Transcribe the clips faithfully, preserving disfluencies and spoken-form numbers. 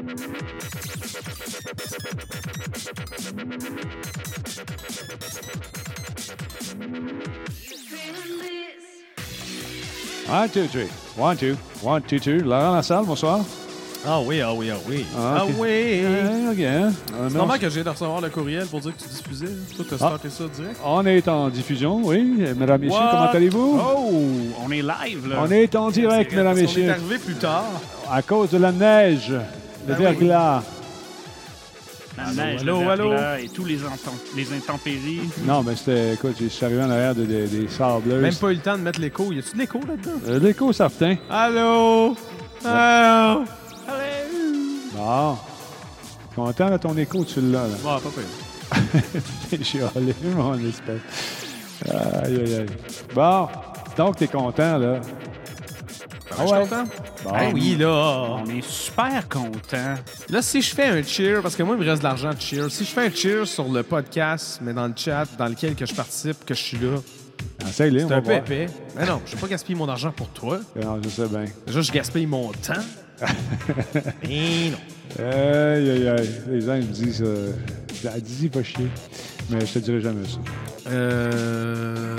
Un, deux, trois. One, two. One, two, two. Laurent Lassalle, bonsoir. Ah oui, ah oui, ah oui. Ah, okay. Ah oui. Euh, OK. Hein? C'est normal que j'ai de recevoir le courriel pour dire que tu diffusais. Toi, tu as starté ah. ça direct. On est en diffusion, oui. Mesdames, messieurs, What? Comment allez-vous? Oh, on est live, là. On est en direct, mesdames, messieurs. On est arrivé plus tard. À cause de la neige, le ben verglas. Oui. La allô, neige, allô, le verglas allô. et tous les, intent- les intempéries. Non, mais c'était, écoute, je suis arrivé en arrière de, de, des sableuses. Même pas eu le temps de mettre l'écho. Y a-tu de l'écho là-dedans? Euh, l'écho certain. Allô? Allô? Bon. Content de ton écho, tu l'as, là. Bon, pas pire. T'es chialé, mon espèce. Aïe, aïe, aïe. Bon. Donc, t'es content, là. Ah ouais? Content? Bon. Ah oui, là. On est super contents. Là, si je fais un cheer, parce que moi, il me reste de l'argent de cheer. Si je fais un cheer sur le podcast, mais dans le chat, dans lequel que je participe, que je suis là, essaye-les, c'est on va un peu voir. épais. Mais non, je ne vais pas gaspiller mon argent pour toi. Non, je sais bien. Déjà, je gaspille mon temps. Et non. Aïe, aïe, aïe. Les gens ils me disent... Euh, dis-y, pas chier. Mais je te dirai jamais ça. Euh...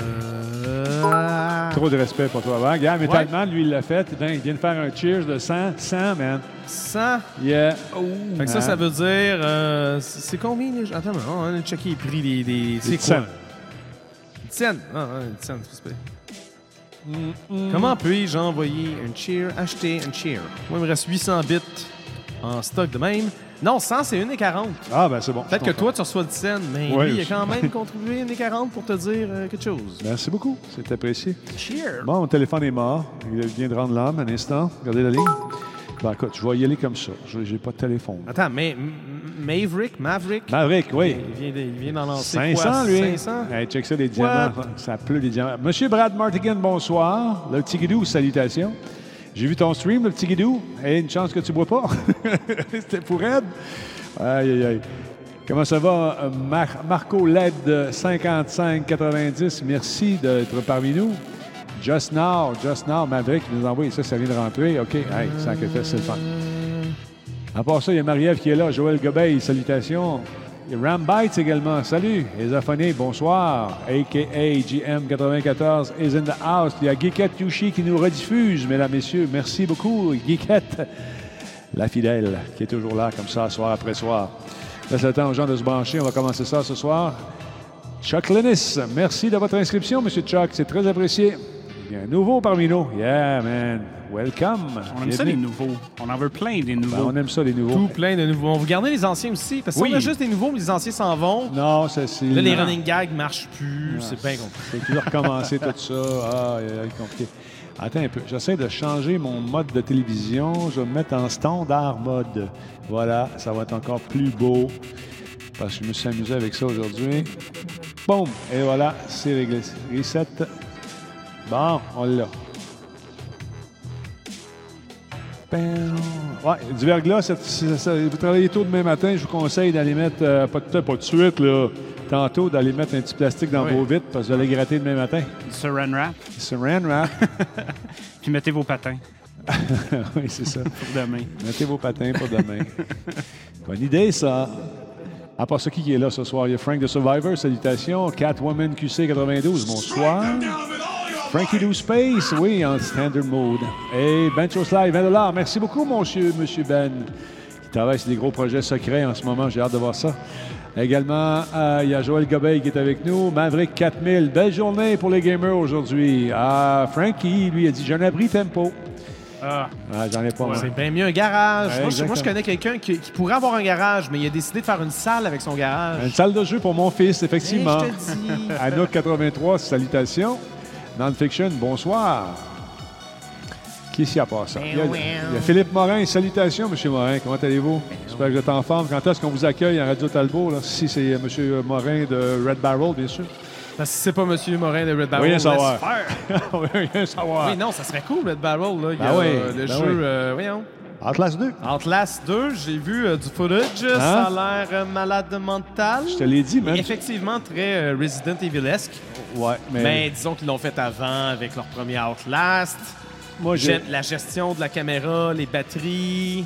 Trop de respect pour toi. Hein? Regarde, Metal Ouais. Man, lui, il l'a fait. Il vient de faire un cheers de cent. cent, man. cent? Yeah. Oh, fait que ça, ça veut dire... Euh, c'est c'est combien? Les... Attends, on va checker les prix des... des... C'est quoi? cents. Tienne. Ah, ouais, tienne, c'est pas... Mm-mm. Comment puis-je envoyer un cheer, acheter un cheer? Moi, il me reste huit cents bits en stock de même. Non, cent, c'est une quarante. Ah, ben c'est bon. Peut-être que toi, tu reçois le cent, mais Ouais, lui, il a je- quand même contribué une quarante pour te dire euh, quelque chose. Merci beaucoup. C'est apprécié. Cheer! Bon, mon téléphone est mort. Il vient de rendre l'âme un instant. Regardez la ligne. Ben, écoute, je vais y aller comme ça. Je J'ai pas de téléphone. Attends, mais M- Maverick, Maverick, Maverick, oui. il vient, de- il vient d'en lancer cinq cents, quoi? lui. cinq cents? Hey, check ça, des diamants. Ça pleut des diamants. Monsieur Brad Martigan, bonsoir. Le petit guidou, salutations. J'ai vu ton stream, le petit guidou. Hey, une chance que tu bois pas. C'était pour Ed. Aïe, aïe, aïe. Comment ça va, euh, Mar- Marco L E D cinquante-cinq quatre-vingt-dix? Merci d'être parmi nous. Just Now, Just Now, Maverick qui nous envoie ça, ça vient de rentrer. OK, hey, ça que fait, c'est le fun. À part ça, il y a Marie-Ève qui est là. Joël Gobeil, salutations. Il y a Rambites également. Salut. Esaphone, bonsoir. A K A G M quatre-vingt-quatorze is in the house. Il y a Geekette Yushi qui nous rediffuse, mesdames, messieurs. Merci beaucoup, Geekette, la fidèle, qui est toujours là comme ça, soir après soir. Laisse le temps aux gens de se brancher. On va commencer ça ce soir. Chuck Lennis, merci de votre inscription, Monsieur Chuck. C'est très apprécié. Il y a un nouveau parmi nous. Yeah, man. Welcome. On aime ça, les nouveaux. On en veut plein, des nouveaux. Ben, on aime ça, les nouveaux. Tout plein de nouveaux. On va garder les anciens aussi, parce que Oui. si on a juste des nouveaux, mais les anciens s'en vont. Non, ça, c'est... Là, les non. running gags marchent plus. C'est bien compliqué. C'est toujours recommencer tout ça. Ah, c'est compliqué. Attends un peu. J'essaie de changer mon mode de télévision. Je vais me mettre en standard mode. Voilà, ça va être encore plus beau. Parce que je me suis amusé avec ça aujourd'hui. Boum! Et voilà, c'est réglé. Reset. Bon, on l'a. Ouais, du verglas, ça, ça, ça, vous travaillez tôt demain matin, je vous conseille d'aller mettre, euh, pas, de, pas de suite, là, tantôt, d'aller mettre un petit plastique dans Oui. vos vitres parce que vous allez gratter demain matin. Saran wrap. Saran wrap. Puis mettez vos patins Oui, c'est ça. pour demain. Mettez vos patins pour demain. Bonne idée, ça. À part ça, qui est là ce soir? Il y a Frank de Survivor, salutations. Catwoman Q C quatre-vingt-douze, bonsoir. Frankie Do Space, oui, en standard mode. Et Bencho Live, vingt dollars. Merci beaucoup, monsieur, monsieur Ben, qui travaille sur des gros projets secrets en ce moment. J'ai hâte de voir ça. Également, euh, il y a Joël Gobeil qui est avec nous. Maverick quatre mille. Belle journée pour les gamers aujourd'hui. Ah, Frankie, lui, a dit « J'ai un abri tempo ». Ah, Ah, j'en ai pas, moi. C'est bien mieux un garage. Ouais, moi, je, moi, je exactement. connais quelqu'un qui, qui pourrait avoir un garage, mais il a décidé de faire une salle avec son garage. Une salle de jeu pour mon fils, effectivement. Hey, je te dis. Anouk quatre-vingt-trois, salutations. Non-fiction, bonsoir. Qui s'y a passé? Il y a, il y a Philippe Morin, salutations, M. Morin. Comment allez-vous? J'espère que vous êtes en forme. Quand est-ce qu'on vous accueille en Radio Talbot? Là? Si c'est M. Morin de Red Barrel, bien sûr. Parce que si c'est pas M. Morin de Red Barrel, Rien laisse savoir. faire. Oui, rien savoir. Oui, non, ça serait cool, Red Barrel. Là. Il y Ben a oui, euh, le ben jeu, oui. euh, voyons, Atlas deux. Outlast deux, j'ai vu euh, du footage. Ça a l'air euh, malade mental. Je te l'ai dit, man. Effectivement, très euh, Resident Evil-esque. Ouais, mais, Mais disons qu'ils l'ont fait avant avec leur premier Outlast. moi, j'ai... Gen- La gestion de la caméra, les batteries.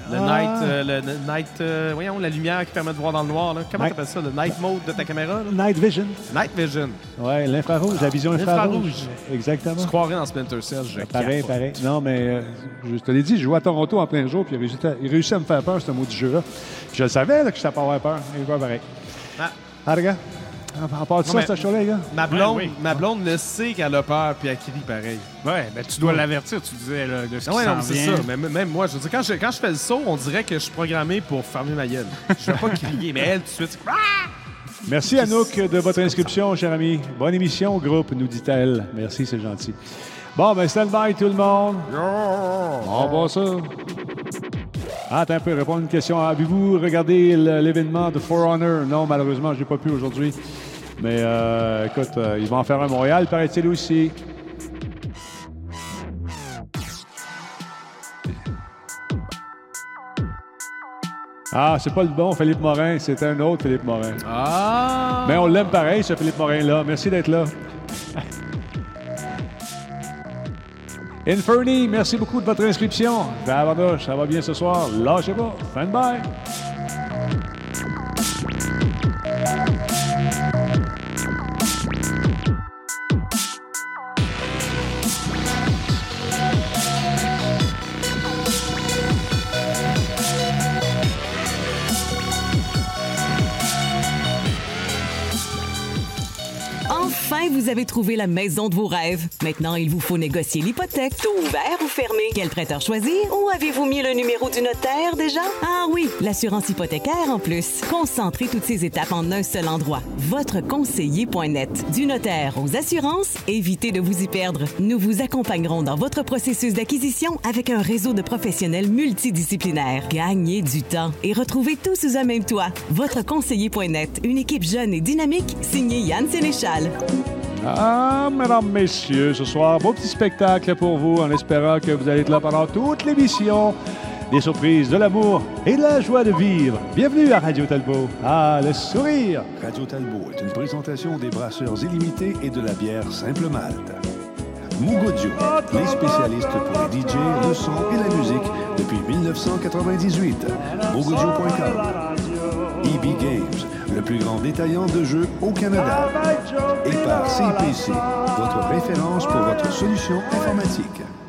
Le Ah. night, euh, le, le night euh, voyons, la lumière qui permet de voir dans le noir. Là. Comment Night- t'appelles ça, le night mode de ta caméra? Là? Night Vision. Night vision. Ouais, l'infrarouge, la vision infrarouge. L'infrarouge. Exactement. Tu croirais dans Splinter Cell, je Pareil, capote. pareil. Non, mais euh, je te l'ai dit, je jouais à Toronto en plein jour, puis il réussit à, il réussit à me faire peur, ce maudit jeu-là. Puis je le savais là, que je savais pas avoir peur. Il est pas pareil. Ah. Ah, les gars, à part de ça, mais- ce show-là, les gars. Ma blonde, Ouais, oui. ma blonde le sait qu'elle a peur puis elle crie pareil. Ouais, ben tu dois l'avertir, tu disais, là, de ce Ah qui ouais, non, s'en mais c'est vient. ça. Mais m- même moi, je veux dire, quand je, quand je fais le saut, on dirait que je suis programmé pour fermer ma gueule. Je vais pas crier, mais elle, tout de suite, c'est- Merci, Anouk, de votre inscription, cher ami. Bonne émission, groupe, nous dit-elle. Merci, c'est gentil. Bon, ben, stand by, tout le monde. On va ça. Ah, attends un peu, répondre à une question. Avez-vous regardé le- l'événement de For Honor? Non, malheureusement, je n'ai pas pu aujourd'hui. Mais euh, écoute, euh, ils vont en faire un à Montréal, paraît-il aussi. Ah, c'est pas le bon Philippe Morin, c'est un autre Philippe Morin. Ah! Mais on l'aime pareil, ce Philippe Morin-là. Merci d'être là. Inferni, merci beaucoup de votre inscription. Tabarnouche, ça va bien ce soir. Lâchez pas. Stand by. Enfin, vous avez trouvé la maison de vos rêves. Maintenant, il vous faut négocier l'hypothèque. Taux ouvert ou fermé? Quel prêteur choisir? Ou avez-vous mis le numéro du notaire déjà? Ah oui, l'assurance hypothécaire en plus. Concentrez toutes ces étapes en un seul endroit. votre conseiller point net. Du notaire aux assurances, évitez de vous y perdre. Nous vous accompagnerons dans votre processus d'acquisition avec un réseau de professionnels multidisciplinaires. Gagnez du temps et retrouvez tout sous un même toit. votre conseiller point net, une équipe jeune et dynamique, signée Yann Sénéchal. Ah, mesdames, messieurs, ce soir, beau petit spectacle pour vous, en espérant que vous allez être là pendant toute l'émission. Des surprises, de l'amour et de la joie de vivre. Bienvenue à Radio Talbot. Ah, le sourire. Radio Talbot est une présentation des brasseurs illimités et de la bière Simple Malte. Mugodio, les spécialistes pour les D J, le son et la musique depuis dix-neuf cent quatre-vingt-dix-huit. Mugodio point com. E B Games, le plus grand détaillant de jeux au Canada. Et par C P C, votre référence pour votre solution informatique.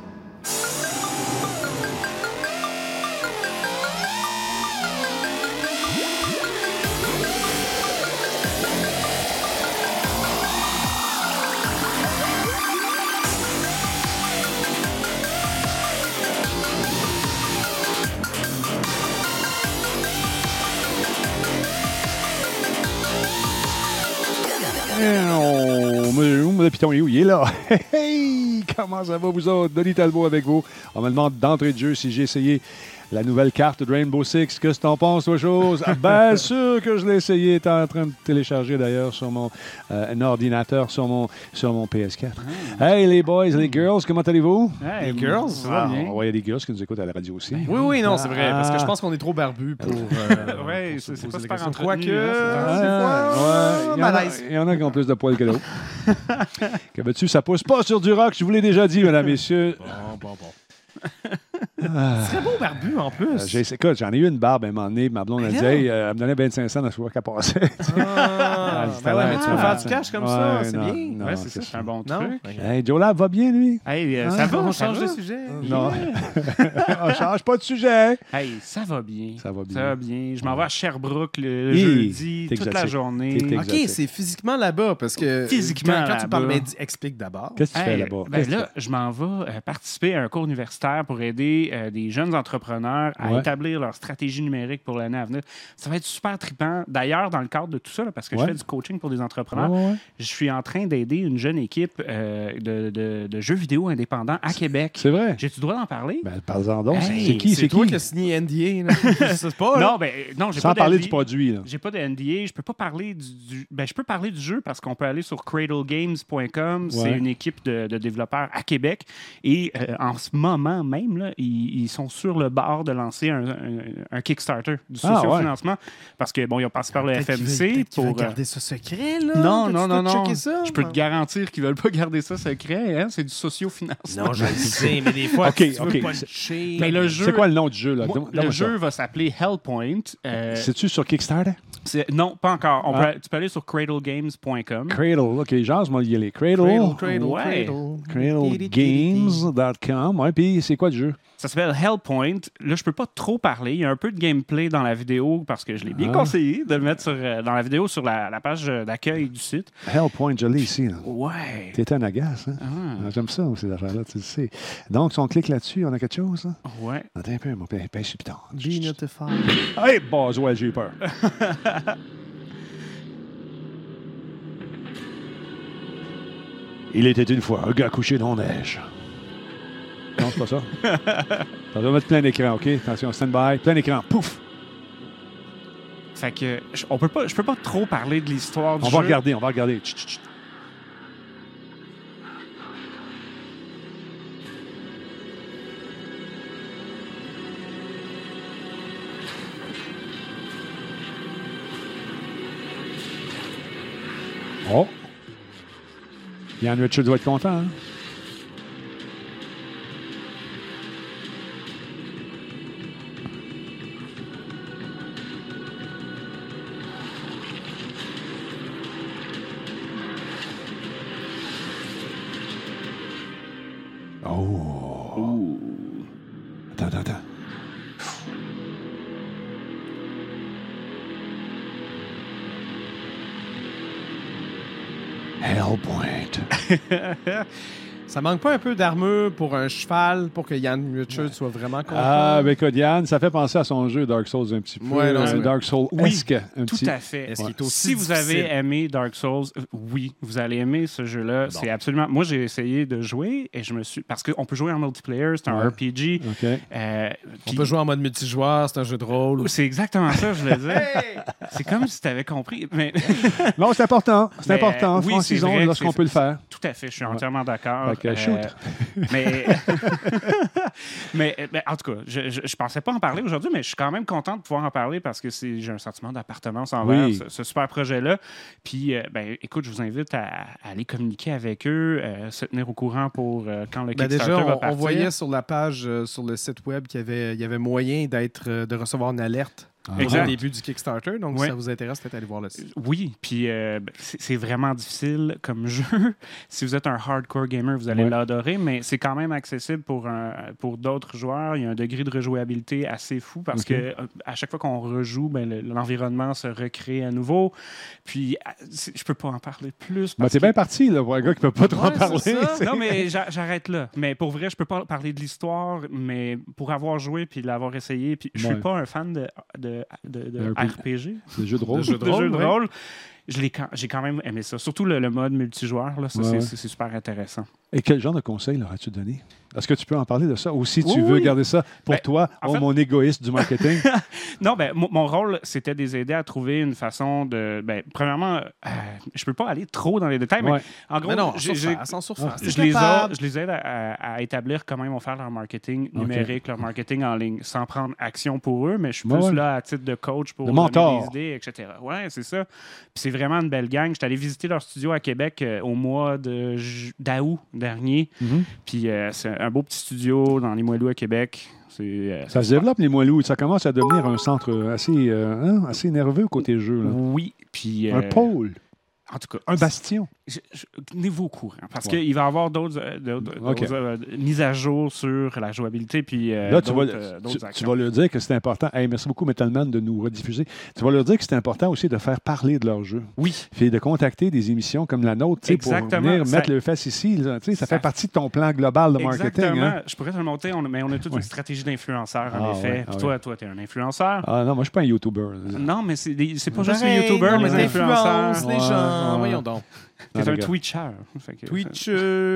Oh, mais le piton est où? Il est là. Hey, comment ça va, vous autres? Denis Talbot avec vous. On me demande d'entrée de jeu si j'ai essayé la nouvelle carte de Rainbow Six. Qu'est-ce que t'en penses, toi, chose? Ah, bien sûr que je l'ai essayé. T'es en train de télécharger, d'ailleurs, sur mon euh, un ordinateur, sur mon, sur mon P S quatre. Hey, les boys, les girls, comment allez-vous? Hey, Les girls, ça va Ah, bien. ouais, il y a des girls qui nous écoutent à la radio aussi. Oui, oui, non, c'est vrai. Parce que je Ah. pense qu'on est trop barbu pour. euh, Ouais, pour se c'est- c'est poser pas des super questions. entretenu, Quoique, hein, c'est- c'est Ah, quoi? ouais, il y en a- Malaise. il y en a qui ont plus de poils que d'autres. Que veux-tu, ça pousse pas sur du rock, je vous l'ai déjà dit, mesdames, messieurs. Bon, bon, bon. Très beau barbu en plus. Euh, j'ai- écoute, j'en ai eu une barbe à un moment donné, ma blonde, elle Mais disait, là. hey, euh, elle me donnait vingt-cinq cents dans ce soir qu'elle passait. Ah, ben ouais, mais tu peux faire du cash comme ça, Ouais, c'est non, bien. non, Ouais, c'est ça, c'est un bon Non? truc. Hey, Joe Lab va bien, lui? Hey, euh, Ah, ça va, on ça change va? de sujet. Non. On change pas de sujet. Hey, ça va bien. Ça va bien. Ça va bien. Je m'en vais à Sherbrooke le Hi, jeudi, t'es toute la exotique. journée. T'es OK, exotique. c'est physiquement là-bas parce que Physiquement quand, quand tu parles, là-bas. mais dis- explique d'abord. Qu'est-ce que tu fais Hey, là-bas? ben Qu'est-ce que tu là, je m'en vais euh, participer à un cours universitaire pour aider euh, des jeunes entrepreneurs à Ouais. établir leur stratégie numérique pour l'année à venir. Ça va être super trippant. D'ailleurs, dans le cadre de tout ça, là, parce que Ouais. je fais du coaching pour des fais? entrepreneurs, Ouais, ouais, ouais. je suis en train d'aider une jeune équipe euh, de, de- de jeux vidéo indépendants à Québec. C'est vrai? J'ai-tu le droit d'en parler? Ben, parle-en donc. Hey, c'est qui? C'est C'est toi qui? qui as signé N D A. là. Je sais pas. là. non, ben, non, j'ai Sans pas parler d'N D A. du produit, là. J'ai pas de N D A, je peux pas parler du, du- ben je peux parler du jeu parce qu'on peut aller sur cradle games point com, c'est Ouais. une équipe de, de développeurs à Québec et euh, en ce moment même là, ils, ils, ils sont sur le bord de lancer un, un, un Kickstarter du Ah, sociofinancement ouais. parce que bon, ils ont passé par le Peut-être F M C qu'ils veulent, pour qu'ils veulent garder ça secret là. Non, Peux-tu non, non, tout non. checker ça? Je peux te garantir qu'ils veulent pas garder ça secret. Hein? C'est du sociofinancement. Non, je le sais, mais des fois, Ok, tu ok. veux puncher. Mais le jeu, C'est quoi le nom du jeu? Là? Moi, Donne- le donne-moi jeu ça. va s'appeler Hellpoint. Euh, C'est-tu sur Kickstarter? c'est- non, pas encore. On Ah. peut, tu peux aller sur cradle games point com. Cradle. OK, genre, je vais y aller. Cradle. Cradle, cradle, Ouais. cradle. cradle games dot com. Ouais, puis c'est quoi le jeu? Ça s'appelle Hellpoint. Là, je peux pas trop parler. Il y a un peu de gameplay dans la vidéo parce que je l'ai bien Ah. conseillé de le mettre sur, euh, dans la vidéo sur la, la page d'accueil du site. Hellpoint, je l'ai ici. Là. Ouais. T'es un agace, hein? Ah. Ah, j'aime ça, ces affaires-là, tu le sais. Donc, si on clique là-dessus, on a quelque chose, là? Ouais. Attends un peu, mon père, pêche putain. Be notified. Hey, Boswell, j'ai peur. Il était une fois un gars couché dans la neige. Non, c'est pas ça. Ça doit mettre plein d'écran, OK? Attention, stand-by. Plein d'écran. Pouf! Fait que je- on peut pas, je peux pas trop parler de l'histoire du On jeu. va regarder, on va regarder. Chut, chut, chut. Oh! Ian Richards doit être content, hein? Oh! Attends, attends, attends. Hellpoint. Ça manque pas un peu d'armure pour un cheval pour que Ian Richards soit vraiment content? Ah, ben écoute, Yann, ça fait penser à son jeu Dark Souls un petit peu. Ouais, non, euh, c'est vrai. Dark Souls-esque. un Tout petit... à fait. Est-ce qu'il est aussi Si vous difficile? avez aimé Dark Souls, euh, oui, vous allez aimer ce jeu-là. C'est absolument. Moi, j'ai essayé de jouer et je me suis. Parce qu'on peut jouer en multiplayer, c'est un Ouais. R P G. OK. Euh, On puis- peut jouer en mode multijoueur, c'est un jeu de rôle. C'est exactement ça, je le disais. C'est comme si tu avais compris. Mais Non, c'est important. C'est Mais, important. oui, c'est Francisons vrai que lorsqu'on c'est- peut le faire. tout à fait, je suis entièrement d'accord. Fait que shoot. mais, mais, mais en tout cas, je, je, je pensais pas en parler aujourd'hui, mais je suis quand même content de pouvoir en parler parce que c'est, j'ai un sentiment d'appartenance envers Oui. ce, ce super projet-là. Puis, euh, ben, écoute, je vous invite à, à aller communiquer avec eux, euh, se tenir au courant pour euh, quand le Ben Kickstarter déjà, va on, partir. on voyait sur la page, euh, sur le site web, qu'il y avait, il y avait moyen d'être, euh, de recevoir une alerte Ah. Exact. au début du Kickstarter. Donc, Ouais. si ça vous intéresse, peut-être aller voir le site. Oui, puis euh, ben, c'est c'est vraiment difficile comme jeu. Si vous êtes un hardcore gamer, vous allez Ouais. l'adorer, mais c'est quand même accessible pour, un, pour d'autres joueurs. Il y a un degré de rejouabilité assez fou parce Ok. que euh, à chaque fois qu'on rejoue, ben, le- l'environnement se recrée à nouveau. Puis, euh, c'est- je peux pas en parler plus. Ben, parce t'es que- bien parti, là, pour un gars qui peut pas trop en Ouais, parler. c'est ça. tu sais. Non, mais j'a- j'arrête là. Mais pour vrai, je peux pas parler de l'histoire, mais pour avoir joué puis l'avoir essayé, puis je Ouais. suis pas un fan de, de, de, de Un peu- R P G, Le jeu de rôle. Le jeu de de rôle, jeux de ouais. rôle. Je l'ai quand- j'ai quand même aimé ça. Surtout le, le mode multijoueur, là, ça, Ouais, c'est, ouais. c'est- c'est super intéressant. Et quel genre de conseils leur as-tu donné? Est-ce que tu peux en parler de ça? Ou si tu Oui, veux oui. garder ça pour Ben, toi, en oh, fait- mon égoïste du marketing? Non, ben, mon, mon rôle, c'était de les aider à trouver une façon de... Ben, premièrement, euh, je peux pas aller trop dans les détails, mais Ouais. en gros, Mais non, j'ai- j'ai- surface, en surface. je, T'es les capable. a- je les aide à, à- à établir comment ils vont faire leur marketing OK. numérique, leur marketing en ligne, sans prendre action pour eux, mais je suis Ouais, plus ouais. là à titre de coach pour De donner mentor. des idées, et cetera. Ouais, c'est ça. Puis c'est vraiment une belle gang. J'étais allé visiter leur studio à Québec euh, au mois de ju- d'août dernier. Mhm. Puis euh, c'est un beau petit studio dans les Moelleux à Québec. C'est, euh, Ça se développe, les Moelleux. Ça commence à devenir un centre assez, euh, hein, assez nerveux côté jeu. Là. Oui, puis... Un euh, pôle, En tout cas, un bastion. je- je- tenez-vous au courant, parce Ouais. qu'il va y avoir d'autres, euh, d'autres- OK. d'autres, euh, mises à jour sur la jouabilité, puis euh, Là, tu vas, d'autres, euh, d'autres tu, tu actions. vas leur dire que c'est important. Hey, merci beaucoup, Metalman, de nous rediffuser. Tu vas leur dire que c'est important aussi de faire parler de leur jeu. Oui, Puis de contacter des émissions comme la nôtre tu sais, pour Exactement. venir Ça- mettre le face ici. Là, tu sais, ça, ça- fait partie de ton plan global de marketing. exactement. Hein? Je pourrais te le monter, on, mais on a toute Ouais. une stratégie d'influenceur, en Ah, effet. ouais, Puis ah, toi, ouais. toi, tu es un influenceur. Ah non, moi, je suis pas un YouTuber. Non, mais c'est, des- c'est pas juste les Pareil, YouTubers, non, mais les influenceurs. t'influences les Ouais, gens. ouais. Voyons donc. T'es Ah, un d'accord. Twitcher. Fait que- Twitch. euh,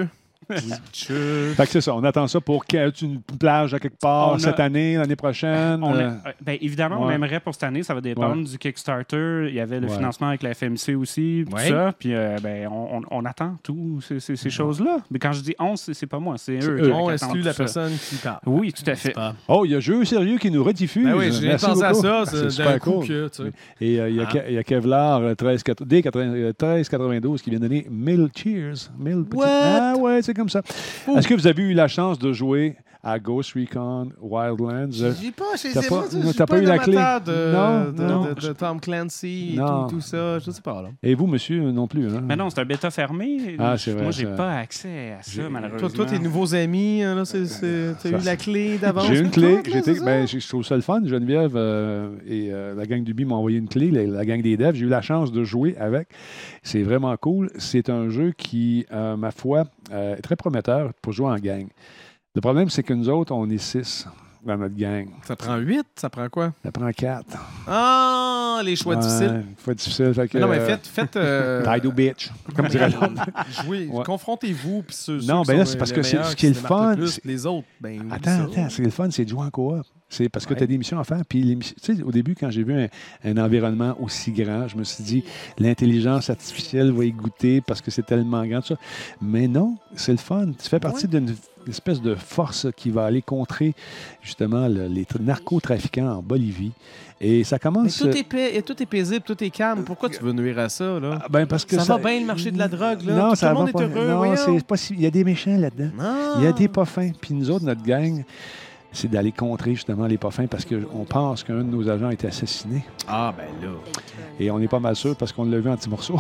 Fait que c'est ça. On attend ça pour qu'il y ait une plage à quelque part On a- cette année, l'année prochaine. On a- euh, euh, ben, évidemment, on ouais. aimerait pour cette année, ça va dépendre Ouais. du Kickstarter. Il y avait le Ouais. financement avec la F M C aussi, tout Ouais. ça. Puis euh, ben, on, on- on attend tous ces, ces- ces choses-là. Mais quand je dis on, c'est, c'est pas moi, c'est eux. eux. qui On attendent exclut tout la ça. personne qui parle. Oui, tout à fait. Pas- Oh, il y a Jeu Sérieux qui nous rediffuse. Ben oui, j'ai Merci pensé à beaucoup. ça. C'est C'est super d'un coup cool. que, tu sais. Et euh, il y, a Ah. Ke- il y a Kevlar euh, treize quatre- D treize quatre-vingt-douze qui vient donner mille cheers. mille petits- What? Ah ouais, c'est comme ça. Est-ce que vous avez eu la chance de jouer à Ghost Recon Wildlands? J'ai pas, j'ai T'as j'ai pas- pas, non, j'ai t'as pas eu un la clé? amateur De, Non, de, non. de- de Tom Clancy et Non. tout, tout ça. Je sais pas, là. Et vous, monsieur, non plus. Hein? Mais non, c'est un bêta fermé. Ah, c'est vrai, Moi, j'ai ça. pas accès à ça, malheureusement. Toi, toi, tes nouveaux amis, hein, là, c'est, c'est, t'as Ça- eu la clé d'avance? J'ai une pour clé. toi, là, J'étais- c'est ça? ben, je je trouve ça le fun. Geneviève euh, et euh, la gang du B m'ont envoyé une clé, la, la gang des devs. J'ai eu la chance de jouer avec. C'est vraiment cool. C'est un jeu qui, euh, ma foi, euh, est très prometteur pour jouer en gang. Le problème, c'est que nous autres, on est six dans notre gang. Ça prend huit? Ça prend quoi? Ça prend quatre. Ah, les choix Ouais, difficiles. Choix difficiles. Fait que, Mais non, mais euh, faites... faites euh, Dido bitch, comme dirait l'autre. jouez, Ouais. confrontez-vous. Puis ceux, Non, ceux ben là, qui c'est sont parce les que c'est- meilleurs, ce qui est se le démarquent fun, plus c'est- que les autres, ben, oublie Attends, ça. attends, c'est le fun, c'est de jouer en coop. C'est parce que Ouais. tu as des missions à faire. Puis, l'émission- tu sais, au début, quand j'ai vu un, un environnement aussi grand, je me suis dit, l'intelligence artificielle va y goûter parce que c'est tellement grand, tout ça. Mais non, c'est le fun. Tu fais partie d'une espèce de force qui va aller contrer, justement, le- les tr- narcotrafiquants en Bolivie. Et ça Mais commence... tout est, pa- tout est paisible, tout est calme. Pourquoi tu veux nuire à ça, là? Ah, ben, parce que Ça va bien, le marché de la drogue, là. Non, Tout ça le monde va est pas. heureux, Non, voyons. c'est pas si... Il y a des méchants là-dedans. Ah. Il y a des pas fins. Puis nous autres, notre gang, c'est d'aller contrer justement les pas fins parce qu'on pense qu'un de nos agents a été assassiné. Ah, ben là. Et on n'est pas mal sûr parce qu'on l'a vu en petits morceaux.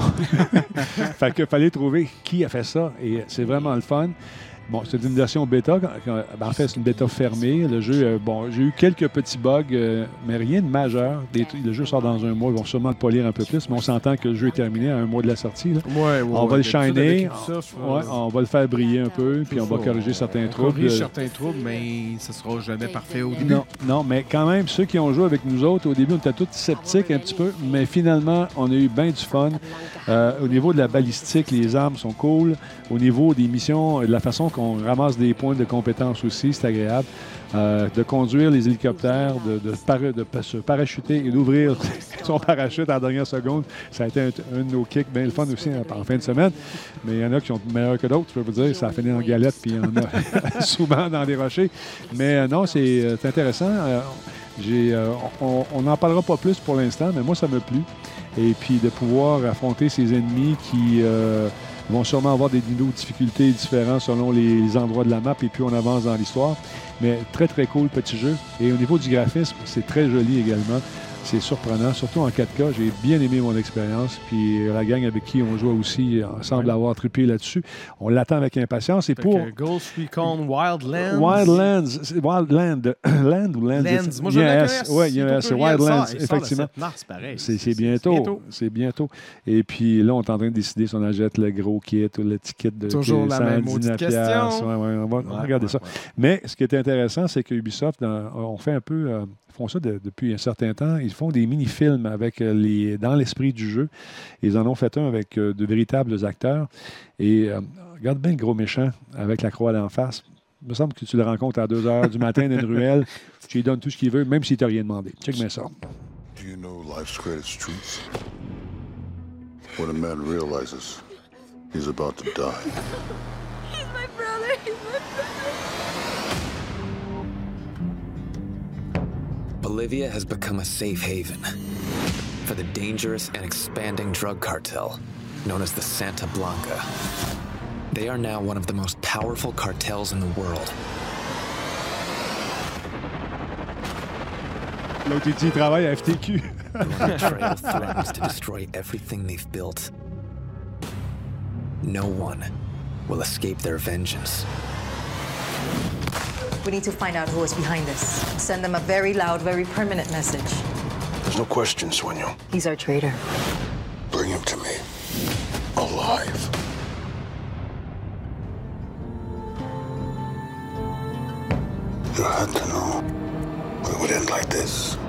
Fait qu'il fallait trouver qui a fait ça. Et c'est vraiment le fun. Bon, c'est une version bêta. Quand- quand- ben, en fait, c'est une bêta fermée. Le jeu, euh, bon, j'ai eu quelques petits bugs, euh, mais rien de majeur. Des- le jeu sort dans un mois. Ils vont sûrement le polir un peu plus, mais on s'entend que le jeu est terminé à un mois de la sortie. Là. Ouais, ouais, On va le d'habitude, avec shiner. Ubisoft, Ouais, euh, on va le faire briller un peu, puis on va ça, corriger certains on troubles. corrige Euh, certains troubles, mais ce sera jamais parfait au début. Non, non, mais quand même, ceux qui ont joué avec nous autres, au début, on était tous sceptiques un petit peu, mais finalement, on a eu bien du fun. Euh, au niveau de la balistique, les armes sont cool. Au niveau des missions, de la façon qu'on ramasse des points de compétences aussi, c'est agréable. Euh, de conduire les hélicoptères, de, de, para- de pa- se parachuter et d'ouvrir son parachute à la dernière seconde, ça a été un, un de nos kicks bien le fun aussi en, en fin de semaine. Mais il y en a qui sont meilleurs que d'autres, je peux vous dire. Ça a fini en galette, puis il y en a souvent dans des rochers. Mais euh, non, c'est euh, c'est intéressant. Euh, j'ai, euh, on n'en parlera pas plus pour l'instant, mais moi, ça me plu. Et puis de pouvoir affronter ces ennemis qui euh, vont sûrement avoir des niveaux de difficulté différents selon les, les endroits de la map et puis on avance dans l'histoire. Mais très, très cool petit jeu. Et au niveau du graphisme, c'est très joli également. C'est surprenant, surtout en quatre K. J'ai bien aimé mon expérience. Puis la gang avec qui on joue aussi euh, semble avoir trippé là-dessus. On l'attend avec impatience. Et Fait pour que Ghost Recon Wildlands. Wildlands, c'est Wildland, Land ou Lands? Lands. Moi, Il y a j'en ai un un S. S. Oui, il y a un S. C'est Wildlands, effectivement. sept mars, pareil. C'est c'est bientôt. C'est bientôt. Et puis là, on est en train de décider si on achète le gros kit ou le petit kit de Toujours la même maudite question. piastres. Ouais, ouais, on va on va Ouais, regarder ouais, ça. ouais. Mais ce qui est intéressant, c'est que Ubisoft, dans- on fait un peu, euh, font ça de- depuis un certain temps. Ils font des mini-films avec euh, les, dans l'esprit du jeu. Ils en ont fait un avec euh, de véritables acteurs. Et euh, regarde bien le gros méchant avec la croix d'en face. Il me semble que tu le rencontres à deux heures du matin dans une ruelle. Tu lui donnes tout ce qu'il veut, même s'il t'a rien demandé. Check bien ça. Do you know life's greatest truth? When a man realizes he's about to die. He's my brother. He's my brother. Bolivia has become a safe haven for the dangerous and expanding drug cartel known as the Santa Blanca. They are now one of the most powerful cartels in the world. L'autre, il dit qu'il travaille à F T Q. The trail threatens to destroy everything they've built. No one will escape their vengeance. We need to find out who is behind this. Send them a very loud, very permanent message. There's no question, Sueño. He's our traitor. Bring him to me. Alive. You had to know it would end like this.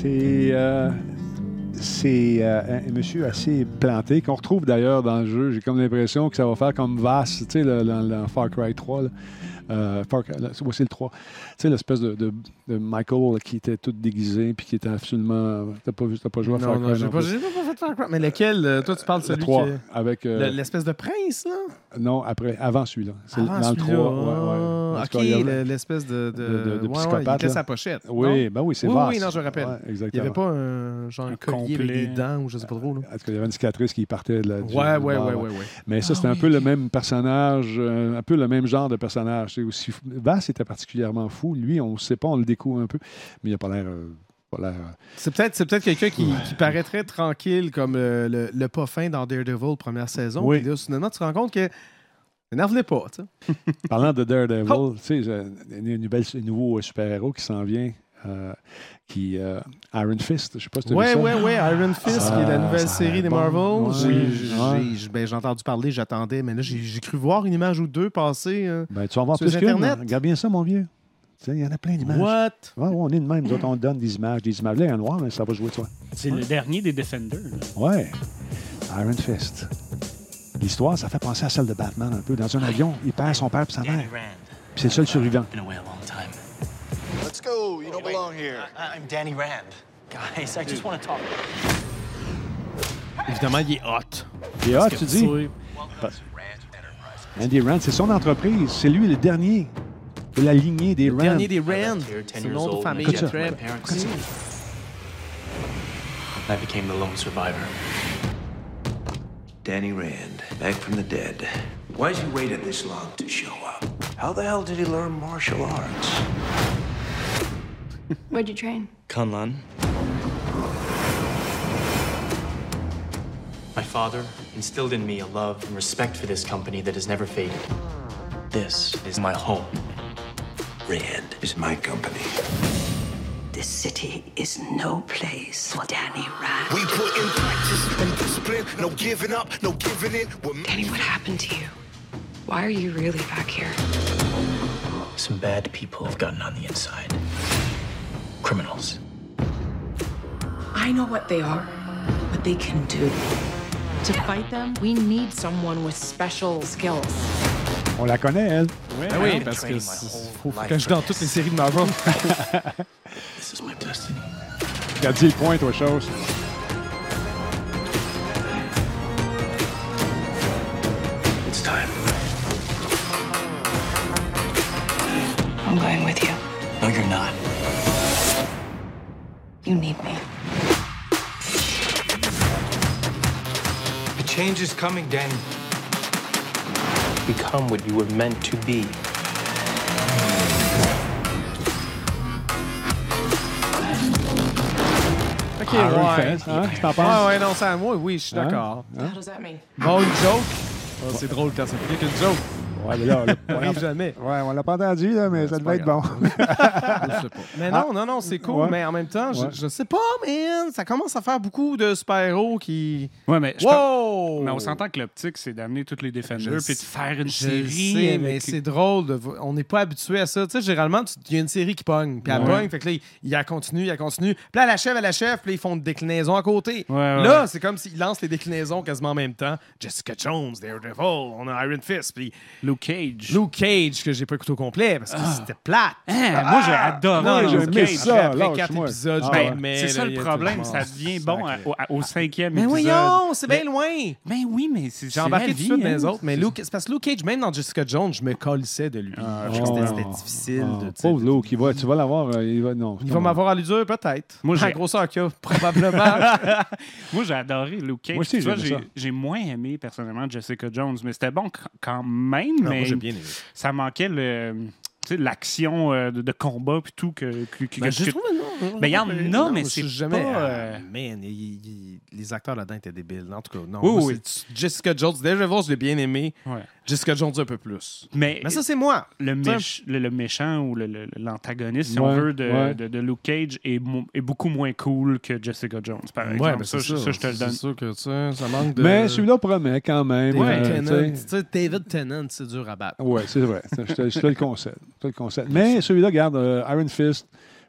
c'est... Euh, c'est euh, un, un monsieur assez planté, qu'on retrouve d'ailleurs dans le jeu. J'ai comme l'impression que ça va faire comme Vass, tu sais, le- dans, dans Far Cry trois. Là. Euh, Far Cry- là, c'est ouais, c'est le trois. Tu sais, l'espèce de, de, de Michael là, qui était tout déguisé puis qui était absolument... T'as pas, vu, t'as pas joué à Far Non, Cry non, j'ai non pas, plus. j'ai pas fait Far Cry. Mais lequel? euh, Toi, tu parles de Le celui trois, qui... avec... euh, le- L'espèce de prince, là? non, après, avant celui-là. C'est Avant dans le celui-là. trois. Ouais, ouais. En OK, tout cas, il y avait- le- l'espèce de... De, de- de- de ouais, ouais, psychopathe, il était là. sa pochette. Oui, non? ben oui, c'est Oui, vaste. oui, non, je me rappelle. Ouais, Il n'y exactement. avait pas un genre un Un collier avec complet. des dents ou je sais pas trop. Là. Est-ce qu'il y avait une cicatrice qui partait de la... du- Ouais, du ouais, bord, ouais, ouais, ouais. Mais ça, Ah c'était un oui, peu ok. le même personnage, euh, un peu le même genre de personnage. C'est aussi fou. Vass était particulièrement fou. Lui, on ne sait pas, on le découvre un peu, mais il n'a pas l'air... euh, pas l'air euh, C'est peut-être c'est peut-être quelqu'un qui, qui paraîtrait tranquille comme euh, le, le pas fin dans Daredevil première saison. Oui. Puis là, soudainement, tu te rends compte que n'énerve-les pas, tu sais. Parlant de Daredevil, Oh! tu sais, euh, une, une nouvelle, un nouveau super-héros qui s'en vient, euh, qui euh, Iron Fist, je sais pas si tu as Ouais, vu ça. ouais, ouais, Iron Fist, qui est la Ah, nouvelle ça a série l'air des bon. Marvel. Ouais. J'ai- Oui, j'ai- ouais. j'ai ben, j'ai entendu parler, j'attendais, mais là, j'ai j'ai cru voir une image ou deux passer. euh, Ben, tu vas en voir Sur plus qu'une. Internet? Regarde bien ça, mon vieux. Tu sais, il y en a plein d'images. What? Ouais, ouais, on est de même. Nous autres, on donne des images. Des images là, en noir, mais ça va jouer, toi. C'est le dernier des Defenders. là. Ouais. Iron Fist. L'histoire, ça fait penser à celle de Batman un peu. Dans un avion, il perd son père et sa mère. Puis c'est le seul survivant. Been away a long time. Let's go. You don't belong here. I- I'm Danny Rand. Guys, I just want to talk. Évidemment, il est hot. Et ah, tu dis? Andy Rand, c'est son entreprise. C'est lui le dernier de la lignée des Le Rand. dernier des Rand. here, ten C'est le years nom de old, famille. and I Écoute got ça. my parents. I became the lone survivor. Danny Rand, back from the dead. Why'd you waited this long to show up? How the hell did he learn martial arts? Where'd you train? Kunlun. My father instilled in me a love and respect for this company that has never faded. This is my home. Rand is my company. This city is no place for Danny Rand. We put in practice and discipline, no giving up, no giving in. We're Danny, what happened to you? Why are you really back here? Some bad people have gotten on the inside. Criminals. I know what they are, what they can do. To fight them, we need someone with special skills. On la connaît, elle. Ben oui, parce que c'est- faut que je joue dans toutes les séries de Marvel. This is my destiny. Tu as dit le point, toi, chose. It's time. I'm going with you. No, you're not. You need me. The change is coming, Danny. Become what you were meant to be. Ok, Iron ouais. Fist, hein? Tu t'en Ouais, penses? ouais, non, ça, moi, oui, je suis Hein? d'accord. How does that mean? Bon, une joke. Oh, c'est drôle quand ça fait qu'une joke. Ouais, mais là, là, Ça arrive jamais. ouais, on l'a pas entendu, là, mais ça c'est devait pas être bon. Je sais pas. Mais non, non, non, c'est cool. Ouais. Mais en même temps, je, Ouais. je sais pas, man. Ça commence à faire beaucoup de super-héros qui. Ouais, mais je pense- Wow! Mais on s'entend que l'optique, c'est d'amener tous les Defenders Je puis de sais- faire une Je série. sais, avec- mais c'est drôle. De... vo- On n'est pas habitué à ça. Tu sais, généralement, tu- il y a une série qui pogne. Puis elle Ouais. pogne. Fait que là, il, il la continue, il la continue. Puis là, elle achève, elle achève. Puis là, ils font une déclinaison à côté. Ouais, ouais. Là, c'est comme s'ils lancent les déclinaisons quasiment en même temps. Jessica Jones, Daredevil, on a Iron Fist. Puis Luke Cage. Luke Cage, que j'ai pas écouté au complet parce que c'était plate. Hein, moi, j'ai adoré Non, Luke j'ai Cage. aimé ça. Après lâche-moi. quatre épisodes, Ah je ouais. m'aimais, C'est là, ça il y le a problème, tout- ça devient bon à- au, à- au cinquième Mais épisode. voyons, c'est bien Mais- loin. Mais oui, mais c'est J'ai c'est embarqué la tout de vie, suite dans hein. les autres. Mais Luke, c'est parce que Luke Cage, même dans Jessica Jones, je me colissais de lui. Ah, Je oh, trouvais que non. c'était difficile. Ah, de, tu sais, pauvre de- Luke, il va, tu vas l'avoir. euh, il va, non, Il va m'avoir à l'usure, peut-être. Moi, j'ai- La grosseur qu'il a, probablement. Moi, j'ai adoré Luke Cage. Moi aussi, Tu vois, j'ai aimé j'ai ça. j'ai moins aimé personnellement Jessica Jones, mais c'était bon qu- quand même. Non, mais moi, j'ai bien aimé. ça manquait le, tu sais, l'action euh, de, de combat puis tout que, que, que- Ben, que- je que- trouve, non. Ben, il y en a, Non, mais je c'est suis jamais. pas, Ah, euh, man, il- il- les acteurs là-dedans étaient débiles. En tout cas, non. Oui, moi, oui. c'est- Jessica Jones, Daredevil, je l'ai bien aimé. Ouais. Jessica Jones un peu plus. Mais, Mais ça, c'est moi. le, Tu sais- méch- le, le méchant ou le- le- l'antagoniste, si Ouais, on veut, de, ouais. de, de Luke Cage est, mo- est beaucoup moins cool que Jessica Jones, par exemple. Ouais, ben, ça, c'est je- ça. ça, je te le donne. C'est sûr que tu sais, ça manque de. Mais celui-là promet quand même. David euh, Tennant, tu sais. tu sais, David Tennant, c'est dur à battre. Oui, c'est vrai. Je te, je te le concède. Je te le concède. Mais celui-là, regarde, euh, Iron Fist,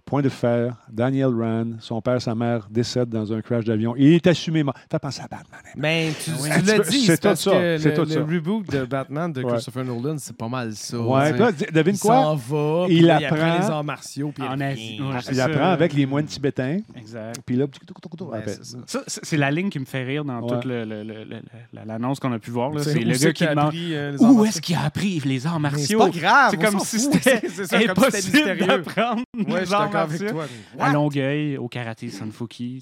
point de fer, Daniel Rand, son père, sa mère décèdent dans un crash d'avion. Il est assumé mort. Fais penser à Batman. Hein. Mais tu, Oui. tu l'as dit, C'est c'est tout parce ça. que C'est le, tout le ça. reboot de Batman de Ouais. Christopher Nolan, c'est pas mal ça. Ouais, t'sais. puis là, devine il quoi? s'en va, Il puis là, apprend- apprend les arts martiaux, puis En il Asie. revient. Ouais, c'est Il ça. apprend avec les moines tibétains. Exact. Puis là, Ouais, c'est ça. Ça, c'est c'est la ligne qui me fait rire dans Ouais. toute le- le- le- le- la- l'annonce qu'on a pu voir. là. C'est C'est où le c'est gars qui qu'il a demande appris, euh, les arts où martiaux? est-ce qu'il a appris les arts Mais c'est martiaux. pas grave, C'est on comme s'en si fout. c'était C'est- c'est ça, comme si c'était impossible mystérieux. d'apprendre Ouais, je les suis arts d'accord avec martiaux. toi. À Longueuil, au karaté Sanfuki.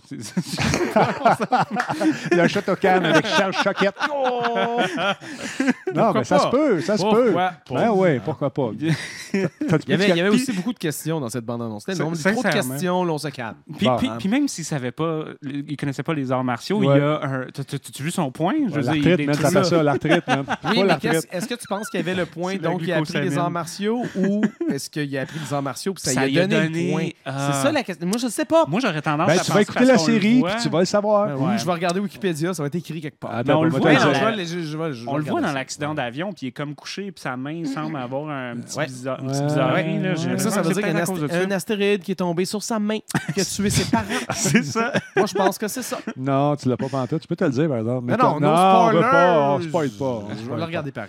Le Shotokan avec Charles Choquette. Oh! Non, mais ça pas? se peut, ça se peut. Pourquoi pas? Ben oui, pourquoi pas. Il y avait, il y avait aussi beaucoup de questions dans cette bande-annonce. C'était non, mais trop de Sincèrement. questions, là, on se calme. Puis, Bon. puis- puis même s'il savait pas, il connaissait pas les arts martiaux, Ouais. il y a un. T'as- t'as- T'as vu son point? Je veux La dire, il retraite, man, décrit ça fait ça, la retraite, man. Oui, Pas mais la qu'est-ce- retraite. est-ce que tu penses qu'il avait le point, C'est la donc il a appris les glucosamine. arts martiaux, ou est-ce qu'il a appris les arts martiaux puis ça, Ça lui a lui a donné, donné, le point? ah. C'est ça la question. Moi, je ne sais pas. Moi, j'aurais tendance Ben, à tu penser vas écouter parce la qu'on le série, voit. puis tu vas le savoir. Ben Oui, ouais. je vais regarder Wikipédia, ça va être écrit quelque part. Attends, Mais on on le va voit te dans dire. la- je vais- je vais- je vais- je vais On le voit regarder dans ça. l'accident d'avion, puis il est comme couché, puis sa main semble avoir un petit Ouais. bizarre, une Ouais. petite bizarrerie. là. Ouais. J'ai Mais ça, l'impression ça que veut c'est dire qu'il y a un, peut-être à cause de asté- ça. un astéroïde qui est tombé sur sa main, qui a tué ses parents. C'est ça. Moi, je pense que c'est ça. Non, tu l'as pas pantoute. Tu peux te le dire, par exemple. Mais non, t'as- no on veut spoilers. pas, on spoil pas. on Je vais spoil le pas. regarder pareil.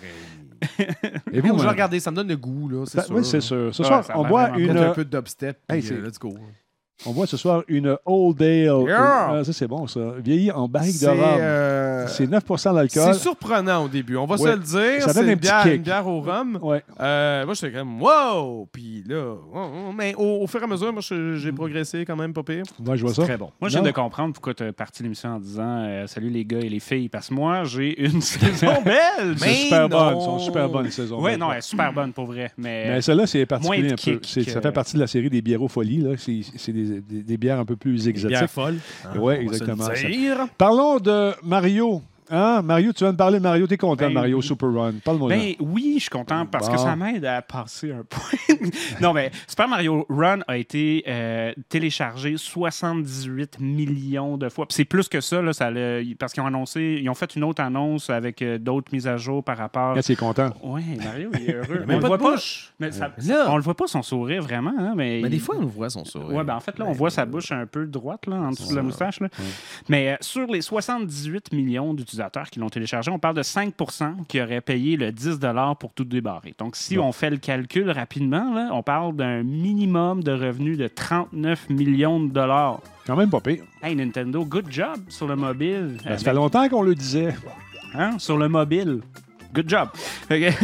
Et Bon, vous, je vais man? regarder, ça me donne le goût, là, c'est Ça- sûr. Oui, c'est sûr. Ce Ouais, soir, ça a on l'air voit vraiment une... Peut-être un peu de dubstep, Hey, puis c'est- euh, let's go. On voit ce soir une Old Ale. Yeah! Ah, ça, c'est bon, ça. Vieilli en barrique de C'est, rhum. euh, C'est neuf pour cent d'alcool. C'est surprenant au début, on va Ouais. se le dire. Ça donne C'est un une petit bière, kick. une bière au rhum. Ouais. Euh, moi, j'étais comme, wow! Puis là, oh, oh, mais au, au fur et à mesure, moi, je- j'ai progressé quand même, pas pire. Moi, je vois ça. Très bon. Moi, je viens Non. de comprendre pourquoi tu as parti l'émission en disant euh, salut les gars et les filles, parce que moi, j'ai une saison belle. C'est Mais super non. bonne. Ils sont super bonnes, ces saisons. Oui, non, elle est super bonne pour vrai. Mais, Mais celle-là, c'est moins particulier de un peu. kick C'est- que- Ça fait partie de la série des biérofolies. Là. C'est c'est des, des- des bières un peu plus exotiques. Bière folle. Hein, Oui, on va se le exactement. ça. dire. Parlons de Mario. Hein? Mario, tu viens de parler de Mario. T'es content de Ben, Mario Super Run. Parle-moi Ben oui, je suis content parce que Bon. ça m'aide à passer un point. Non, mais Super Mario Run a été euh, téléchargé soixante-dix-huit millions de fois. Puis c'est plus que ça, là, ça l'a- parce qu'ils ont annoncé, ils ont fait une autre annonce avec euh, d'autres mises à jour par rapport. là. C'est content. Oui, Mario, il est heureux. Même On pas le de voit bouche. Mais ça- Là. on le voit pas son sourire vraiment, hein, mais. Mais des il- fois, on le voit son sourire. Ouais, ben en fait, là, on voit sa bouche un peu droite, là, en dessous de la moustache. Là. Mais euh, sur les soixante-dix-huit millions d'utilisateurs qui l'ont téléchargé, on parle de cinq pour cent qui auraient payé le dix pour tout débarrer. Donc, si Bon. on fait le calcul rapidement, là, on parle d'un minimum de revenus de trente-neuf millions de dollars. Quand même pas pire. Hey, Nintendo, good job sur le mobile. Ben, ça fait longtemps qu'on le disait. Hein, sur le mobile. Good job. Fait que,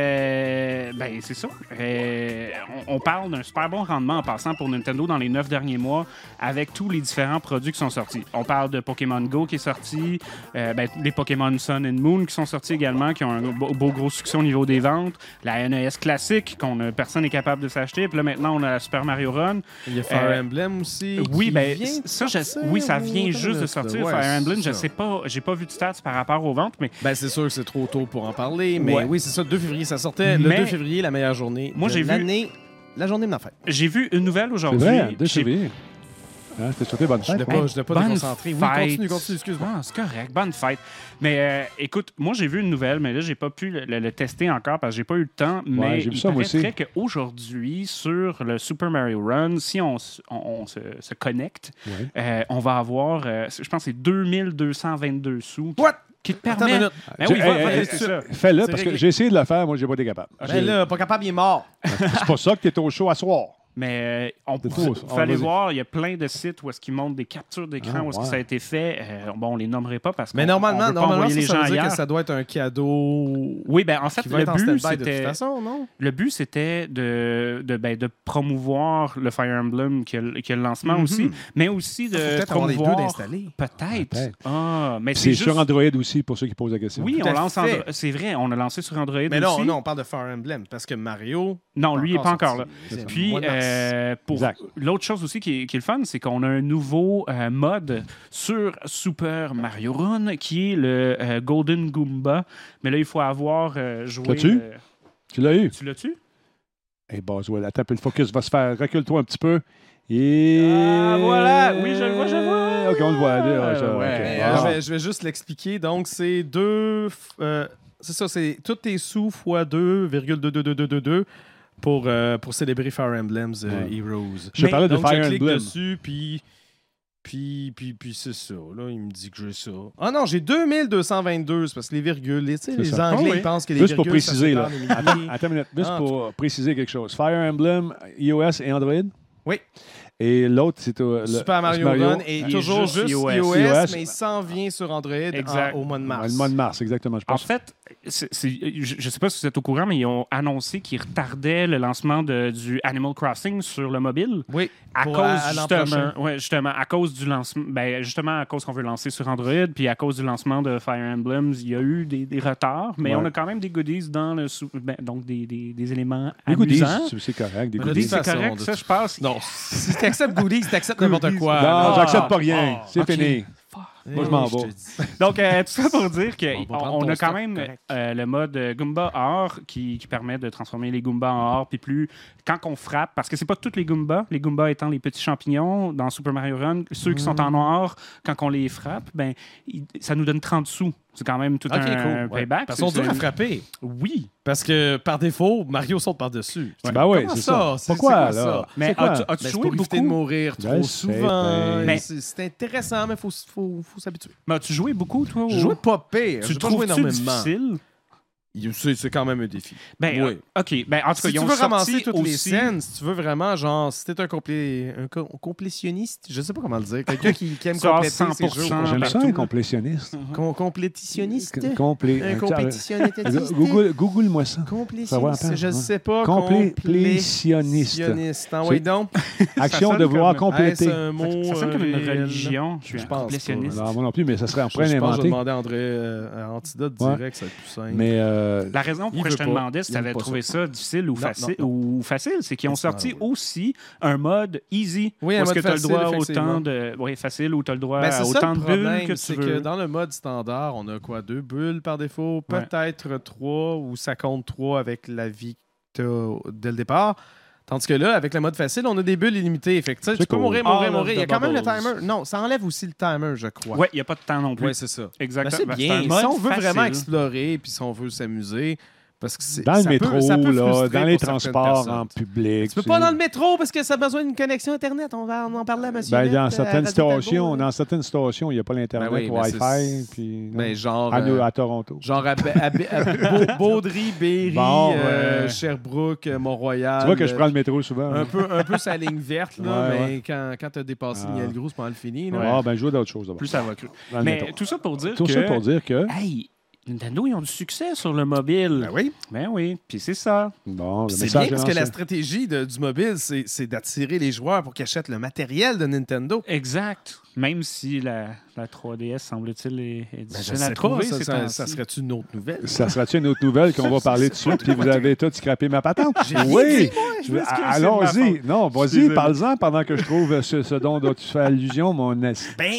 euh, ben, c'est ça. Euh, on, on parle d'un super bon rendement en passant pour Nintendo dans les neuf derniers mois avec tous les différents produits qui sont sortis. On parle de Pokémon Go qui est sorti, euh, ben, les Pokémon Sun and Moon qui sont sortis également, qui ont un beau, beau gros succès au niveau des ventes. La N E S classique, qu'on a, personne n'est capable de s'acheter. Puis là, maintenant, on a la Super Mario Run. Il y a Fire Euh, Emblem aussi. Oui, qui ben, vient de ça, je- sortir, oui, ça ou- vient attends, juste de là, sortir. ouais, Fire Emblem, c'est je ça. sais pas, j'ai pas vu de stats par rapport aux ventes, mais Ben, c'est sûr que c'est trop tôt pour en parler, mais Ouais. oui, c'est ça, le deux février, ça sortait. Le Mais- deux février, la meilleure journée Moi, de j'ai vu- l'année, la journée de ma fête. j'ai vu une nouvelle C'est aujourd'hui. vrai, deux J'ai- février. Hein, T'es souhaité bonne Je ne fête. pas, hein? je n'ai pas Bonne déconcentré. Oui, fête. continue, continue, excuse-moi. Ah, c'est correct, bonne fête. Mais euh, écoute, moi j'ai vu une nouvelle, mais là j'ai pas pu le, le- le tester encore parce que j'ai pas eu le temps. Mais j'ai vu il ça, moi aussi. paraîtrait qu'aujourd'hui, sur le Super Mario Run, si on, s- on- on se, se connecte, Ouais. euh, on va avoir, euh, je pense que c'est deux mille deux cent vingt-deux sous. What? Qui te Attends une permet. minute. Ben oui, Hey, va- hey, va- hey, c'est ça. Fais-le C'est parce que réglé. j'ai essayé de le faire, moi, j'ai pas été capable. Ben là, pas capable, il est mort. C'est pour ça que t'es au show à soir. Mais euh, on C'est peut trop, aller vas-y. voir, il y a plein de sites où est-ce qu'ils montrent des captures d'écran, Ah, où est-ce que ouais. ça a été fait. Euh, bon, on les nommerait pas parce que Mais normalement, normalement ça, les ça gens veut dire que ailleurs. ça doit être un cadeau Oui, ben en fait, qui va le être en but, stand-by de toute c'était... façon, non? Le but, c'était de, de, ben, de promouvoir le Fire Emblem qui a, qui a le lancement Mhm. aussi, mais aussi de Faut peut-être avoir les deux promouvoir... d'installer. Peut-être. Peut-être. Ah, mais C'est c'est juste... sur Android aussi, pour ceux qui posent la question. Oui, Tout on à lance fait. Andro- c'est vrai, on a lancé sur Android Mais non, aussi. non, on parle de Fire Emblem parce que Mario. Non, lui, il n'est pas encore là. sorti. Puis, Mois de mars. euh, pour Exact. l'autre chose aussi qui est, qui est le fun, c'est qu'on a un nouveau euh, mode sur Super Mario Run qui est le euh, Golden Goomba. Mais là, il faut avoir euh, joué... L'as-tu? euh, Tu l'as eu? Tu l'as-tu? Hey, Boswell, attends, puis le focus va se faire. Recule-toi un petit peu. Et... Ah, voilà! Oui, je le vois, je le vois! OK, on le voit. là, ça, Ouais. OK. Mais, Ah. euh, je, vais, je vais juste l'expliquer. Donc, c'est deux. f- euh, c'est ça, c'est tous tes sous fois deux virgule deux deux deux deux deux deux pour, euh, pour célébrer Fire Emblem's euh, Ouais. Heroes. Je parlais de donc, Fire je clique Emblem. dessus, puis... Puis, puis, puis c'est ça. Là, il me dit que j'ai ça. Ah non, j'ai deux mille deux cent vingt-deux. C'est parce que les virgules, les, tu sais, C'est les ça. Anglais, Ah oui. ils pensent que les Juste virgules, pour préciser, ça là. sépare les Attends, milliers. attends une minute. Juste Ah, pour préciser quelque chose. Fire Emblem, iOS et Android. Oui. Et l'autre, c'est euh, le Super Mario, Run est il est toujours juste juste iOS, iOS. iOS. mais il s'en vient sur Android Exact. en- au mois de mars. Le mois de mars, exactement. Je En pense. fait, c'est- c'est- je ne sais pas si vous êtes au courant, mais ils ont annoncé qu'ils retardaient le lancement de, du Animal Crossing sur le mobile. Oui. À pour cause, à- à l'an justement, prochain. ouais, justement, à cause du lancement, ben, justement, à cause qu'on veut lancer sur Android, puis à cause du lancement de Fire Emblem, il y a eu des, des retards, mais Ouais. on a quand même des goodies dans le sou- ben, donc des, des, des éléments Des goodies, amusants. c'est- c'est correct. Des Mais de goodies. toute C'est façon, correct, de ça, tout- je pense. Non, si t'acceptes goodies, t'acceptes n'importe quoi. Non, Ah. j'accepte pas rien. Ah, c'est ok. fini. Moi, je m'en te vais. dis. Donc, euh, tout ça pour dire qu'on On va prendre on ton a stock, quand même correct. euh, le mode euh, Goomba or qui, qui permet de transformer les Goombas en or. Puis plus, quand on frappe, parce que c'est pas tous les Goombas, les Goombas étant les petits champignons dans Super Mario Run, ceux qui sont en or, quand on les frappe, ben, il- ça nous donne trente sous. C'est quand même tout Ok, un cool. Ouais. payback. Parce qu'on C'est- dur à frapper. Oui. Parce que par défaut, Mario saute par-dessus. Ben oui, Comment c'est ça? ça. C'est- Pourquoi, c'est quoi là? ça? Mais C'est quoi? as-tu, Ben, as-tu c'est joué pour éviter de beaucoup? mourir Je trop sais, souvent. ben- Mais- C'est c'est intéressant, mais il faut, faut, faut s'habituer. Mais as-tu joué beaucoup, toi? Je au- jouais pas pire. Tu J'ai pas joué trouves-tu énormément. difficile? Il- C'est c'est quand même un défi. Ben, Oui. euh, OK. Ben, en tout cas, Si ils tu ont veux sorti ramasser toutes les aussi... scènes, si tu veux vraiment, genre, si t'es un, complé... un co- complétionniste, je sais pas comment le dire, quelqu'un qui, qui aime Genre compléter cent ses pour jeux. cent. J'aime ben, ça, tout, un là. complétionniste. Com- complétitionniste? Complé... Un compétitionniste? Google, Google-moi ça. Ça va à Complétionniste, peine, je ouais. sais pas. Complétionniste. Complétionniste. Ah oui, donc. Action sonne de vouloir comme- compléter. Est-ce un mot Ça sonne comme une euh, religion. Je suis Je un pense complétionniste. Non, moi non plus, mais ça serait en Je, train je pense que je vais d'inventer. demander à André euh, à Antidote Ouais. direct, ça va être plus simple. Mais euh, La raison Il pour laquelle veut je te pas. demandais si Il tu aime avais pas trouvé ça, difficile ou, Non, facile, non, ou facile, c'est qu'ils ont Laisse-moi, sorti oui. aussi un mode easy. Oui, un où est-ce mode que tu as le facile, droit à effectivement. autant de. Oui, facile, où tu as le droit Ben, à c'est ça autant le de bulles problème, que c'est tu que veux. dans le mode standard, on a quoi? Deux bulles par défaut, Ouais. peut-être trois, ou ça compte trois avec la vie que t'as dès le départ. Tandis que là, avec le mode facile, on a des bulles illimitées. Fait que, tu sais, C'est tu peux cool. mourir, mourir, All of mourir. Il y a the quand même le bubbles. timer. Non, ça enlève aussi le timer, je crois. Oui, il n'y a pas de temps non plus. Oui, c'est ça. Ben, Exactement. c'est Ben, bien. un Si mode on veut facile. vraiment explorer, puis si on veut s'amuser, parce que c'est dans le ça métro, peut, ça peut là, frustrer dans les pour certaines transports personnes. en public. Tu peux pas dans le métro parce que ça a besoin d'une connexion Internet. On va en parler à monsieur. Ben, Net, dans à certaines Radio Talbot, stations, là. dans certaines stations, il n'y a pas l'Internet Ben oui, mais Wi-Fi. c'est- Puis, non. Ben, genre. à, nous- euh, à Toronto. Genre à, Ba- à Ba- à Beau- Baudry, Berry, Bon, euh, ouais. Sherbrooke, euh, Mont-Royal. Tu vois que je euh, prends le métro souvent. un hein. peu, un peu sa ligne verte, là, Ouais, mais ouais. quand, quand tu as dépassé Ah. Niel Gros, c'est pas mal fini. Là. Ah, ben, je vois d'autres choses d'abord. Plus ça va cru. Dans le Mais métro. tout ça pour dire Tout que. ça pour dire que. Hey, Nintendo, ils ont du succès sur le mobile. Ben oui. Ben oui, puis c'est ça. Bon, le C'est message bien parce est que la lancé. stratégie de- du mobile, c'est c'est d'attirer les joueurs pour qu'ils achètent le matériel de Nintendo. Exact. Même si la, la trois D S, semble-t-il, est, est Ben, je difficile sais à pas, trouver. ça, ces ça, temps-ci. ça serait-tu une autre nouvelle? Ça sera-tu une autre nouvelle qu'on va parler tout de suite, puis vous avez tout scrappé ma patente? J'ai rien Oui! dit, moi, je Je- m'excuse, c'est de ma Allons-y. faute. Non, vas-y, Désolé. parle-en pendant que je trouve ce, ce dont dont tu fais allusion, mon assis. Ben,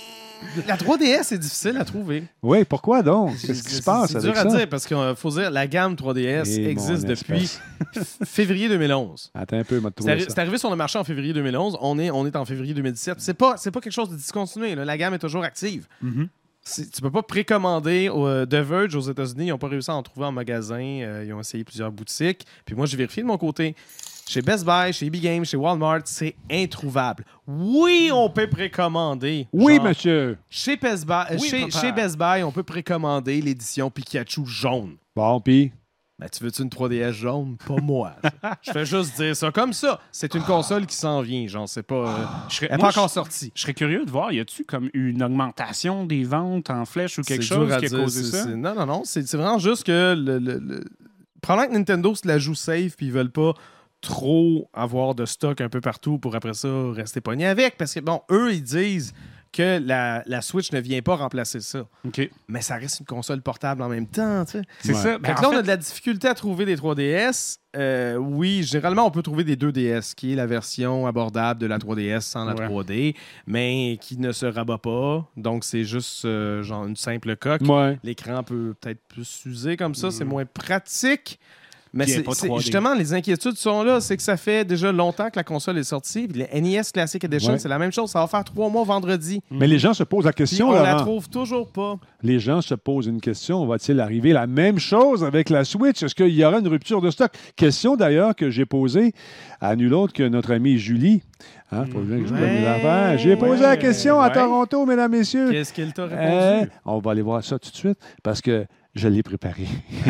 la trois D S est difficile à trouver. Oui, pourquoi donc? C'est- Qu'est-ce qui se c'est- passe C'est avec dur ça? à dire parce qu'il faut dire la gamme trois D S Eh, mon existe depuis espèce. février deux mille onze. Attends un peu, m'a C'est trouvé arri- ça. c'est arrivé sur le marché en février deux mille onze. On est, on est en février deux mille dix-sept. C'est pas, c'est pas quelque chose de discontinué. Là. La gamme est toujours active. Mhm. C'est- Tu peux pas précommander. euh, The Verge aux États-Unis, ils n'ont pas réussi à en trouver en magasin. Euh, ils ont essayé plusieurs boutiques. Puis moi, j'ai vérifié de mon côté. Chez Best Buy, chez E B Games, chez Walmart, c'est introuvable. Oui, on peut précommander. Oui, Genre, monsieur. Chez Best Buy, euh, Oui, chez, papa. chez Best Buy, on peut précommander l'édition Pikachu jaune. Bon, puis. Ben, tu veux-tu une trois D S jaune? Pas moi. Je fais juste dire ça comme ça. C'est une console qui s'en vient. J'en sais pas. euh, Je serais, elle n'est moi, pas encore je- sortie. Je serais curieux de voir, y a-tu comme une augmentation des ventes en flèche ou quelque C'est chose dur à qui a dire, causé c'est- ça? c'est- Non, non, non. C'est c'est vraiment juste que le, le, le- probablement que Nintendo se la joue safe puis ils veulent pas trop avoir de stock un peu partout pour après ça rester pogné avec. Parce que, bon, eux, ils disent que la, la Switch ne vient pas remplacer ça. OK. Mais ça reste une console portable en même temps, tu sais. C'est Ouais. ça. Fait Ben, que en là, on fait, a de la difficulté à trouver des trois D S. Euh, oui, généralement, on peut trouver des deux D S, qui est la version abordable de la trois D S sans la Ouais. trois D, mais qui ne se rabat pas. Donc, c'est juste euh, genre une simple coque. Ouais. L'écran peut peut-être plus s'user comme ça, c'est moins pratique. Mais Puis elle est c'est, pas c'est- trois D. justement, les inquiétudes sont là. C'est que ça fait déjà longtemps que la console est sortie. Puis le N E S Classic Edition, Ouais. c'est la même chose. Ça va faire trois mois vendredi. Mais les gens se posent la Puis question, on la Laurent. trouve toujours pas. Les gens se posent une question. Va-t-il arriver la même chose avec la Switch? Est-ce qu'il y aura une rupture de stock? Question d'ailleurs que j'ai posée à nul autre que notre amie Julie. Hein, faut bien que je prenne mes Ouais. affaires. J'ai posé la question à Ouais. Toronto, mesdames, messieurs. Qu'est-ce qu'elle t'a répondu? Euh, on va aller voir ça tout de suite parce que je l'ai préparé.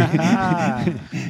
Ah.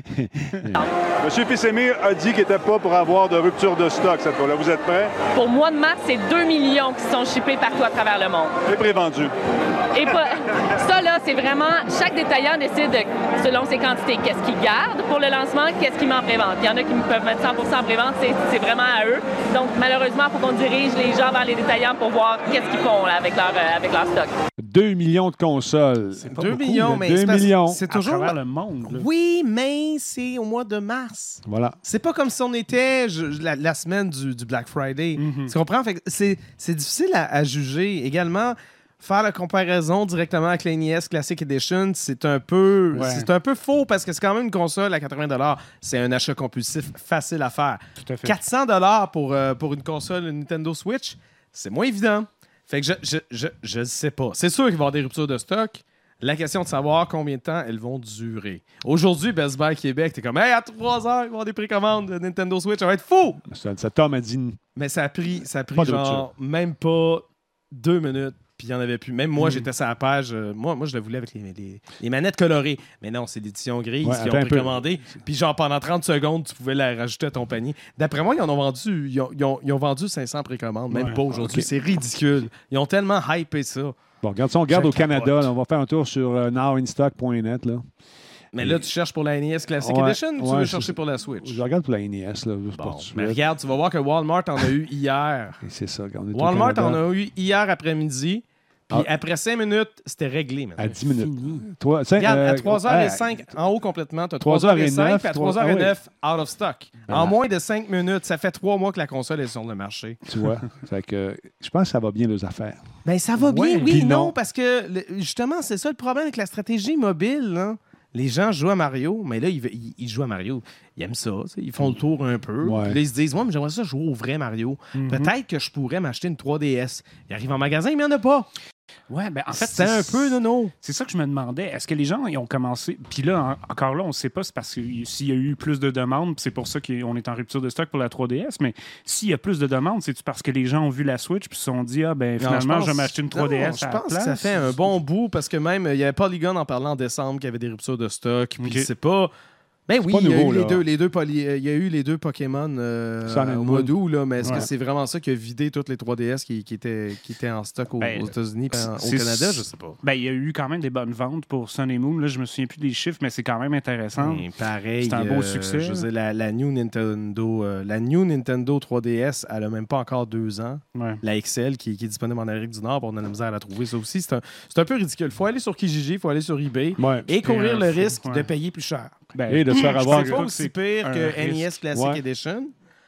Monsieur Fissemir a dit qu'il n'était pas pour avoir de rupture de stock cette fois-là. Vous êtes prêts? Pour le mois de mars, c'est deux millions qui sont shippés partout à travers le monde. C'est prévendu. Et pas- ça, là, c'est vraiment... Chaque détaillant décide, selon ses quantités, qu'est-ce qu'il garde pour le lancement, qu'est-ce qu'il met en prévente. Il y en a qui peuvent mettre cent pour cent en prévente, c'est, c'est vraiment à eux. Donc, malheureusement, il faut qu'on dirige les gens vers les détaillants pour voir qu'est-ce qu'ils font là, avec, leur, euh, avec leur stock. deux millions de consoles. C'est deux millions, mais deux c'est parce- millions. c'est À toujours... travers le monde. là. Oui, mais c'est au mois de mars. Voilà. C'est pas comme si on était je- la, la semaine du, du Black Friday. Tu comprends? Fait que c'est, c'est difficile à, à juger. Également, faire la comparaison directement avec la N E S Classic Edition, c'est un peu, Ouais. c'est un peu faux parce que c'est quand même une console à quatre-vingts dollars. C'est un achat compulsif facile à faire. Tout à fait. quatre cents dollars pour, euh, pour une console Nintendo Switch, c'est moins évident. Fait que je je, je, je sais pas. C'est sûr qu'il va y avoir des ruptures de stock. La question de savoir combien de temps elles vont durer. Aujourd'hui, Best Buy Québec, t'es comme, hey, à trois heures, il va y avoir des précommandes de Nintendo Switch, ça va être fou! Ça- Cet homme a dit Mais ça a pris, ça a pris Pas de genre même pas deux minutes, puis il n'y en avait plus. Même Mm. moi, j'étais sur la page. euh, moi, moi, je le voulais avec les, les- les manettes colorées. Mais non, c'est l'édition grise Ouais, qui attends ont un peu. précommandé. Puis genre, pendant trente secondes, tu pouvais la rajouter à ton panier. D'après moi, ils en ont vendu, ils ont, ils ont- ils ont vendu cinq cents précommandes, même Ouais. pas aujourd'hui. Ok. C'est ridicule. Ils ont tellement hypé ça. Bon, regarde ça, on regarde Je au Canada. capote. là, on va faire un tour sur euh, now in stock point net. Là. Mais là, tu cherches pour la N E S Classic Ouais, Edition ou tu ouais, veux c'est chercher ça. pour la Switch? Je regarde pour la N E S. Là, juste Bon, pour tout de mais suite. regarde, tu vas voir que Walmart en a eu hier. Et c'est ça. On est au Walmart Canada. en a eu hier après-midi. Puis Ah. après cinq minutes, c'était réglé. Maintenant. À dix minutes. Toi, cinq- Regarde, à euh, trois heures ouais, cinq, en haut complètement, tu as trois trois heures cinq, heures neuf, puis à trois- trois heures neuf, ah out of stock. Ben en là. moins de cinq minutes, ça fait trois mois que la console est sur le marché. Tu vois. Fait que, je pense que ça va bien, les affaires. Ben ça va bien, Ouais. oui, Puis non, non. parce que le- justement, c'est ça le problème avec la stratégie mobile. Là. Les gens jouent à Mario, mais là, ils, ils- ils jouent à Mario. Ils aiment ça, tu sais, ils font le tour un peu. Ouais. Puis là, ils se disent, moi, mais j'aimerais ça jouer au vrai Mario. Peut-être que je pourrais m'acheter une trois D S. Ils arrivent en magasin, mais il n'y en a pas. Ouais, ben en fait, C'est un peu de non. C'est ça que je me demandais. Est-ce que les gens ils ont commencé. Puis là, en- encore là, on ne sait pas, c'est parce que s'il y a eu plus de demandes, puis c'est pour ça qu'on est en rupture de stock pour la trois D S. Mais s'il y a plus de demandes, c'est parce que les gens ont vu la Switch puis se sont dit, ah ben Non, finalement, je, pense- vais m'acheter une trois D S. non, à je la pense que ça place. fait un bon bout parce que même, euh, il y avait Polygon en parlant en décembre qu'il y avait des ruptures de stock. Puis Ok. c'est pas. Ben oui, pas il y, a nouveau, eu les là. deux, les deux poly- euh, il y a eu les deux Pokémon euh, Sun and au Moon. mois d'août, là, mais est-ce Ouais. que c'est vraiment ça qui a vidé toutes les trois D S qui, qui, étaient, qui étaient en stock au- Ben, aux États-Unis et au c'est- Canada? Je sais pas. Ben, il y a eu quand même des bonnes ventes pour Sun et Moon. Là, je me souviens plus des chiffres, mais c'est quand même intéressant. Ben, pareil. C'est un beau euh, succès. Je veux dire, la, la New Nintendo, euh, la New Nintendo trois D S, elle a même pas encore deux ans. Ouais. La X L qui, qui est disponible en Amérique du Nord, on a la misère à la trouver. Ça aussi, c'est un, c'est un peu ridicule. Il faut aller sur Kijiji, il faut aller sur eBay Ouais. et courir euh, le faut- risque ouais. de payer plus cher. Ben, Et de se faire avoir. C'est pas que aussi c'est pire un que N E S risque. Classic Ouais. Edition,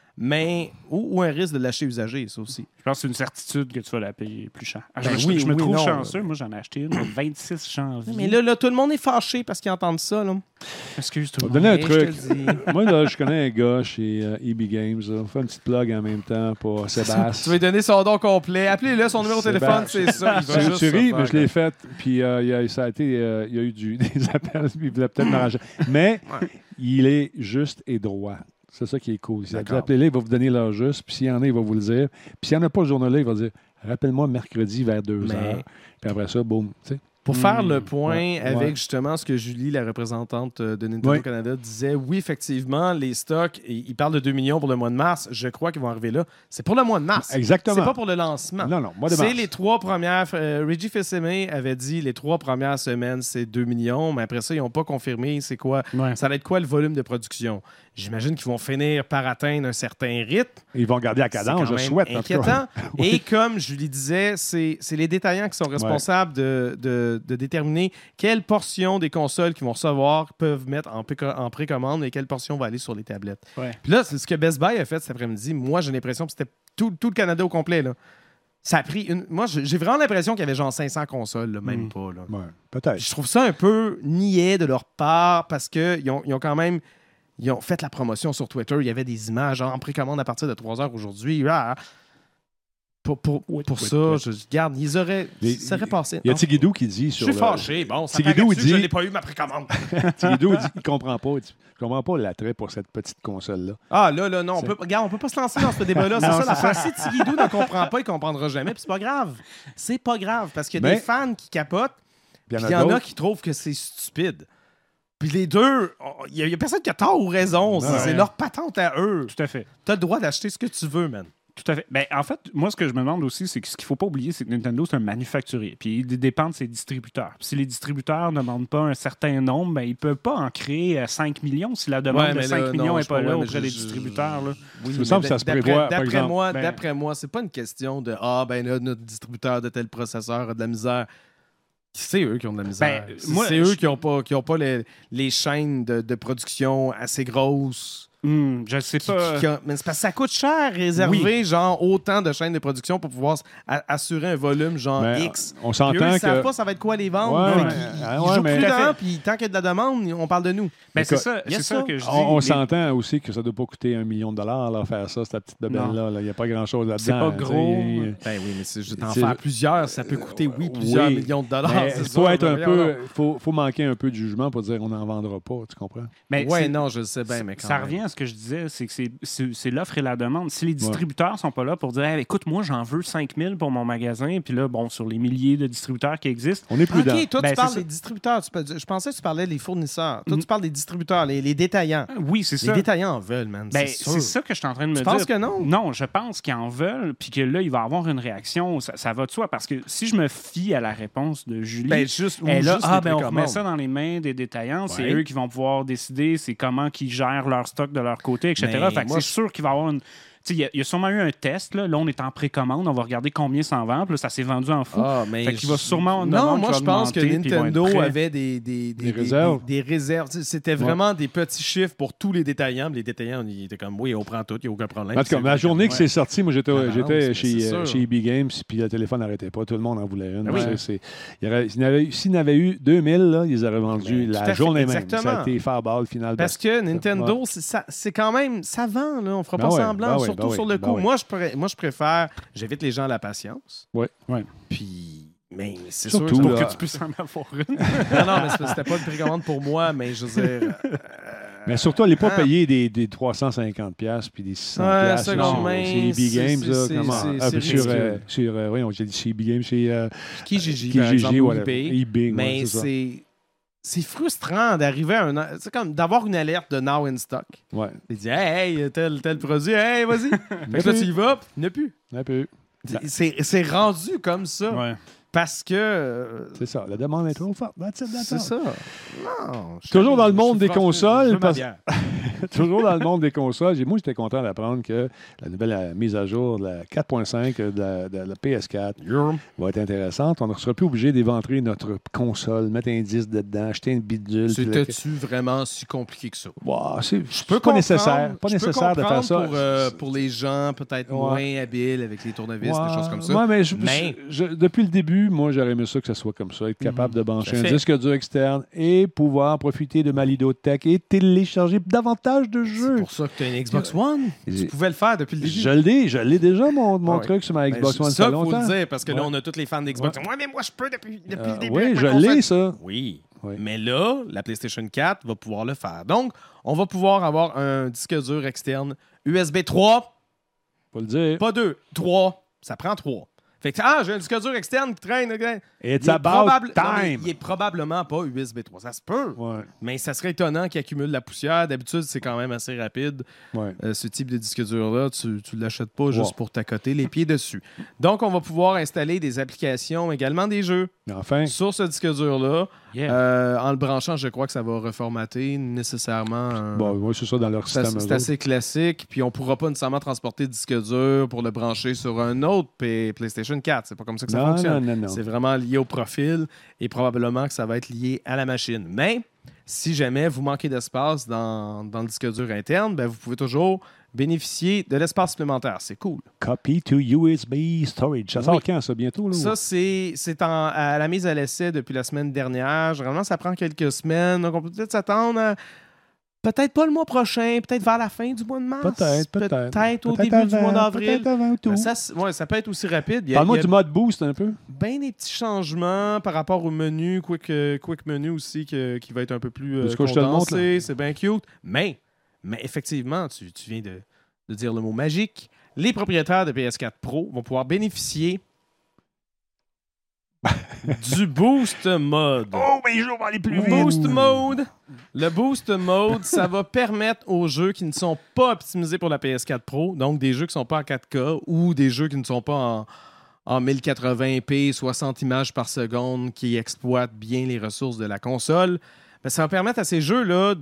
mais ou, ou un risque de l'acheter usagé, ça aussi. Je pense que c'est une certitude que tu vas la payer plus cher. Ah, Ben je, oui, je me oui, trouve non. chanceux. Moi, j'en ai acheté une le vingt-six janvier. Mais là, là, tout le monde est fâché parce qu'ils entendent ça. Là. Excuse On tout va le donner monde. un Et je truc. te dis. Moi, là, je connais un gars chez euh, E B Games. là. On fait une petite plug en même temps pour Tu Sébastien. vas lui donner son nom complet. Appelez-le, son numéro de téléphone, c'est ça. Il va Tu, juste tu ça ris, faire. mais je l'ai fait. Puis euh, il, y a, ça a été, euh, il y a eu du, des appels, puis il voulait peut-être m'arranger. Mais il est juste et droit. C'est ça qui est cool. Si vous D'accord. appelez-les, il va vous donner l'heure juste. Puis s'il y en a, il va vous le dire. Puis s'il n'y en a pas ce journée-là, il va dire rappelle-moi mercredi vers deux Mais- heures. Puis après ça, boum. Tu sais. Pour faire Hmm. le point Ouais, avec ouais. justement ce que Julie, la représentante euh, de Nintendo Oui. Canada, disait, oui, effectivement, les stocks, et il parle de deux millions pour le mois de mars, je crois qu'ils vont arriver là. C'est pour le mois de mars. Exactement. C'est pas pour le lancement. Non, non, mois de C'est mars. les trois premières. euh, Reggie Fils-Aimé avait dit les trois premières semaines, c'est deux millions, mais après ça, ils n'ont pas confirmé c'est quoi. Ouais. Ça va être quoi le volume de production. J'imagine qu'ils vont finir par atteindre un certain rythme. Ils vont garder la C'est cadence, quand je même souhaite. en tout cas. inquiétant. Oui. Et comme je lui disais, c'est c'est les détaillants qui sont responsables de, de- de déterminer quelle portion des consoles qu'ils vont recevoir peuvent mettre en, pré- en précommande et quelle portion va aller sur les tablettes. Ouais. Puis là, c'est ce que Best Buy a fait cet après-midi. Moi, j'ai l'impression que c'était tout, tout le Canada au complet. Là. Ça a pris une. Moi, j'ai j'ai vraiment l'impression qu'il y avait genre cinq cents consoles, là, même Mm. pas. Là. Ouais, peut-être. Je trouve ça un peu niais de leur part parce qu'ils ont, ils ont quand même. ils ont fait la promotion sur Twitter. Il y avait des images en précommande à partir de trois heures aujourd'hui. Ah, pour pour, pour oui, ça, oui. je garde, ils auraient, Les- ça aurait passé. Il y a Tigidou qui dit Je sur suis le- fâché. Bon, ça Tigidou, paraît il dessus, je dit... n'ai pas eu ma précommande. Tigidou dit qu'il comprend pas. Il dit, Je comprends pas l'attrait pour cette petite console-là. Ah, là, là, non. On C'est- peut, regarde, on peut pas se lancer dans ce débat-là. C'est Non, ça, la c'est ça. face. Si Tigidou ne comprend pas, il comprendra jamais. Puis c'est pas grave. C'est pas grave. Parce qu'il y a Mais- des fans qui capotent. Puis Puis il y en a qui trouvent que c'est stupide. Puis les deux, il y, a- il y a personne qui a tort ou raison. C'est Ouais. c'est leur patente à eux. Tout à fait. T'as le droit d'acheter ce que tu veux, man. Tout à fait. Ben, en fait, moi, ce que je me demande aussi, c'est que ce qu'il ne faut pas oublier, c'est que Nintendo, c'est un manufacturier. Puis il dépend de ses distributeurs. Puis si les distributeurs ne demandent pas un certain nombre, ben, ils ne peuvent pas en créer euh, cinq millions si la demande Ouais, de mais cinq là, millions non, n'est je pas comprends, là mais auprès je- des je- distributeurs. Là. Oui, me mais semble que ça se d'après- prévoit, par D'après exemple. moi, Ben- d'après moi, c'est pas une question de ah ben là, notre distributeur de tel processeur a de la misère. C'est eux qui ont de la misère. Ben, C'est- moi, c'est eux je- qui n'ont pas, qui ont pas les, les chaînes de, de production assez grosses. Hum, je ne sais Qui- pas. qui a- mais c'est parce que ça coûte cher réserver genre autant de chaînes de production pour pouvoir s- a- assurer un volume genre Mais, X. on Puis s'entend eux, ils que- savent pas ça va être quoi les ventes. Ouais, Fait ouais. qu'ils- Ah, ils ouais, jouent mais- prudent, puis tant qu'il y a de la demande, on parle de nous. Ben, c'est Écoute, ça, il y a c'est ça ça. que je dis. On, on Les- s'entend aussi que ça ne doit pas coûter un million de dollars là, faire ça, cette petite bebelle-là. Il n'y a pas grand-chose là-dedans. C'est pas tu sais. gros. Ben oui, mais c'est juste en C'est- faire plusieurs, ça peut coûter, oui, plusieurs Oui, millions de dollars. mais c'est il faut ça, être un mais peu, voyons donc. faut, faut manquer un peu de jugement pour dire on n'en vendra pas, tu comprends? Mais Ouais, c'est- non, je le sais bien, mais quand Ça même. revient à ce que je disais, c'est que c'est- c'est c'est l'offre et la demande. Si les distributeurs sont pas là pour dire hey, écoute, moi, j'en veux cinq mille pour mon magasin, puis là, bon, sur les milliers de distributeurs qui existent. On est prudent. OK, toi, Ben, tu parles c'est ça. des distributeurs. Tu peux- je pensais que tu parlais des fournisseurs. Toi, Mhm. tu parles des distributeurs, les, les détaillants. Oui, c'est Les ça. détaillants en veulent, man. Ben, c'est sûr. c'est ça que je suis en train de me Tu dire. penses que non? Non, je pense qu'ils en veulent, puis que là, il va y avoir une réaction. Ça, ça va de soi, parce que si je me fie à la réponse de Julie, Ben, juste- ou elle a, juste ah, les ben, on remet précommandes. ça dans les mains des détaillants. C'est Ouais. eux qui vont pouvoir décider, c'est comment ils gèrent leur stock de leur côté, et cetera. Mais Fait que moi, c'est je- sûr qu'il va y avoir une... Tu sais, Il y, a- il y a sûrement eu un test. Là, là on est en précommande. On va regarder combien ça en vend. Puis là, ça s'est vendu en fou. Ah, mais fait qu'il va je- sûrement avoir une Non, demande moi, qui va je pense que augmenter, puis ils vont être Nintendo prêts. avait des, des, Des réserves. Des, des réserves. Tu sais, C'était Ouais. vraiment des petits chiffres pour tous les détaillants. Les détaillants, ils étaient comme, oui, on prend tout, il n'y a aucun problème. En tout cas, C'est- la journée que ouais. c'est sorti, moi, j'étais Ah, non, j'étais c'est- chez, c'est euh, sûr. chez E B Games, puis le téléphone n'arrêtait pas. Tout le monde en voulait une. Ah oui. C'est- c'est- il y aurait- S'il y en avait, s'il y en avait eu deux mille, là, ils auraient vendu Mais tout la à fait, journée même. exactement. Ça a été fireball final. Parce que Nintendo, c'est ça- c'est quand même, ça vend, là. On fera Ben pas ouais, semblant, ben ouais, surtout ben sur ouais, le ben coup. ouais. Moi, je pourrais- moi, je préfère, j'invite les gens à la patience. Oui, oui. Puis, mais c'est Surtout, sûr là, Pour que tu puisses en avoir une. non, non, mais c'est- c'était pas une précommande pour moi, mais je veux dire. euh, Mais surtout, allez pas Ah. payer des, des trois cent cinquante dollars puis des six cents Ouais, dollars seconde chez- main, chez E B c'est- Games. là, c'est- comment? c'est- Ah, c'est sur, euh, ridicule. sur, euh, oui, on dit chez E B Games, chez euh, Kijiji, Kijiji, par exemple, ou whatever. eBay. eBay, ouais, mais c'est ça. c'est c'est frustrant d'arriver à un... C'est comme d'avoir une alerte de Now in Stock. Ouais. Il dit « Hey, hey, tel, tel produit, hey, vas-y! » Fait que là, tu y vas, puis il n'y en a plus. Un peu. C'est c'est rendu comme ça. Ouais. Parce que... euh, C'est ça. La demande est trop forte. That's it, that's C'est all. ça. Non. je- Toujours dans le je monde suis des franchement- consoles, je veux ma parce- bière. Toujours dans le monde des consoles. J'ai- Moi, j'étais content d'apprendre que la nouvelle euh, mise à jour de la quatre point cinq de la, de la P S quatre va être intéressante. On ne sera plus obligé d'éventrer notre console, mettre un disque dedans, acheter une bidule. puis le- C'était-tu vraiment si compliqué que ça? Wow, c'est Je peux pas comprendre- nécessaire. Pas je peux nécessaire de faire comprendre ça. Pour, euh, pour les gens peut-être Ouais. moins habiles avec les tournevis, Ouais, des choses comme ça. ouais, mais, je- Mais- je- je- depuis le début, moi, j'aurais aimé ça que ça soit comme ça. Être capable de brancher Tout à un fait. disque dur externe et pouvoir profiter de ma Lidotech et télécharger davantage de C'est jeux. pour ça que tu as une Xbox One. Tu pouvais le faire depuis le début. Je l'ai, je l'ai déjà, mon, mon Ah oui. truc sur ma Ben, Xbox c'est One, ça ça fait qu'il faut longtemps. le dire, parce que là, Ouais. on a tous les fans d'Xbox. Ouais, mais moi, je peux depuis, depuis Euh, le début. oui, avec ma je console. l'ai, ça. Oui. Oui. Mais là, la PlayStation quatre va pouvoir le faire. Donc, on va pouvoir avoir un disque dur externe U S B trois. Faut le dire. Pas deux, trois. Ça prend trois. Fait que, ah, j'ai un disque dur externe qui traîne. ok. It's Il est about probable- non, mais time. il est probablement pas U S B trois. Ça se peut. Ouais, Mais ça serait étonnant qu'il accumule la poussière. D'habitude, c'est quand même assez rapide. ouais. Euh, ce type de disque dur-là, tu ne l'achètes pas juste Wow. pour t'accoter les pieds dessus. Donc, on va pouvoir installer des applications, également des jeux, Mais enfin, sur ce disque dur-là. Yeah. Euh, en le branchant, je crois que ça va reformater nécessairement. un- bon, ouais, c'est ça dans leur c'est système. assez, eux c'est assez classique. Puis, on ne pourra pas nécessairement transporter le disque dur pour le brancher sur un autre P- PlayStation quatre. C'est pas comme ça que ça Non, fonctionne. non, non, non. C'est vraiment lié au profil et probablement que ça va être lié à la machine. Mais si jamais vous manquez d'espace dans, dans le disque dur interne, ben vous pouvez toujours bénéficier de l'espace supplémentaire. C'est cool. Copy to U S B storage. Ça sort Oui. quand, ça? Bientôt? Là, Ça, ou- c'est c'est en- à la mise à l'essai depuis la semaine dernière. Généralement, ça prend quelques semaines. Donc, on peut peut-être s'attendre à Peut-être pas le mois prochain, peut-être vers la fin du mois de mars. Peut-être, peut-être. Peut-être au Peut-être début avant, du mois d'avril. peut-être avant tout. Ça, ouais, ça peut être aussi rapide. Il y a, Parle-moi il y a du mode boost un peu. bien des petits changements par rapport au menu, quick, euh, quick menu aussi, que- qui va être un peu plus euh, Est-ce que je te le montre, condensé. C'est bien cute. Mais, mais effectivement, tu, tu viens de, de dire le mot magique. Les propriétaires de P S quatre Pro vont pouvoir bénéficier du Boost Mode. Oh, mais je vais aller plus vite. Boost Mode. Le Boost Mode, ça va permettre aux jeux qui ne sont pas optimisés pour la P S quatre Pro, donc des jeux qui ne sont pas en quatre K ou des jeux qui ne sont pas en, en mille quatre-vingts p, soixante images par seconde, qui exploitent bien les ressources de la console, ben, ça va permettre à ces jeux-là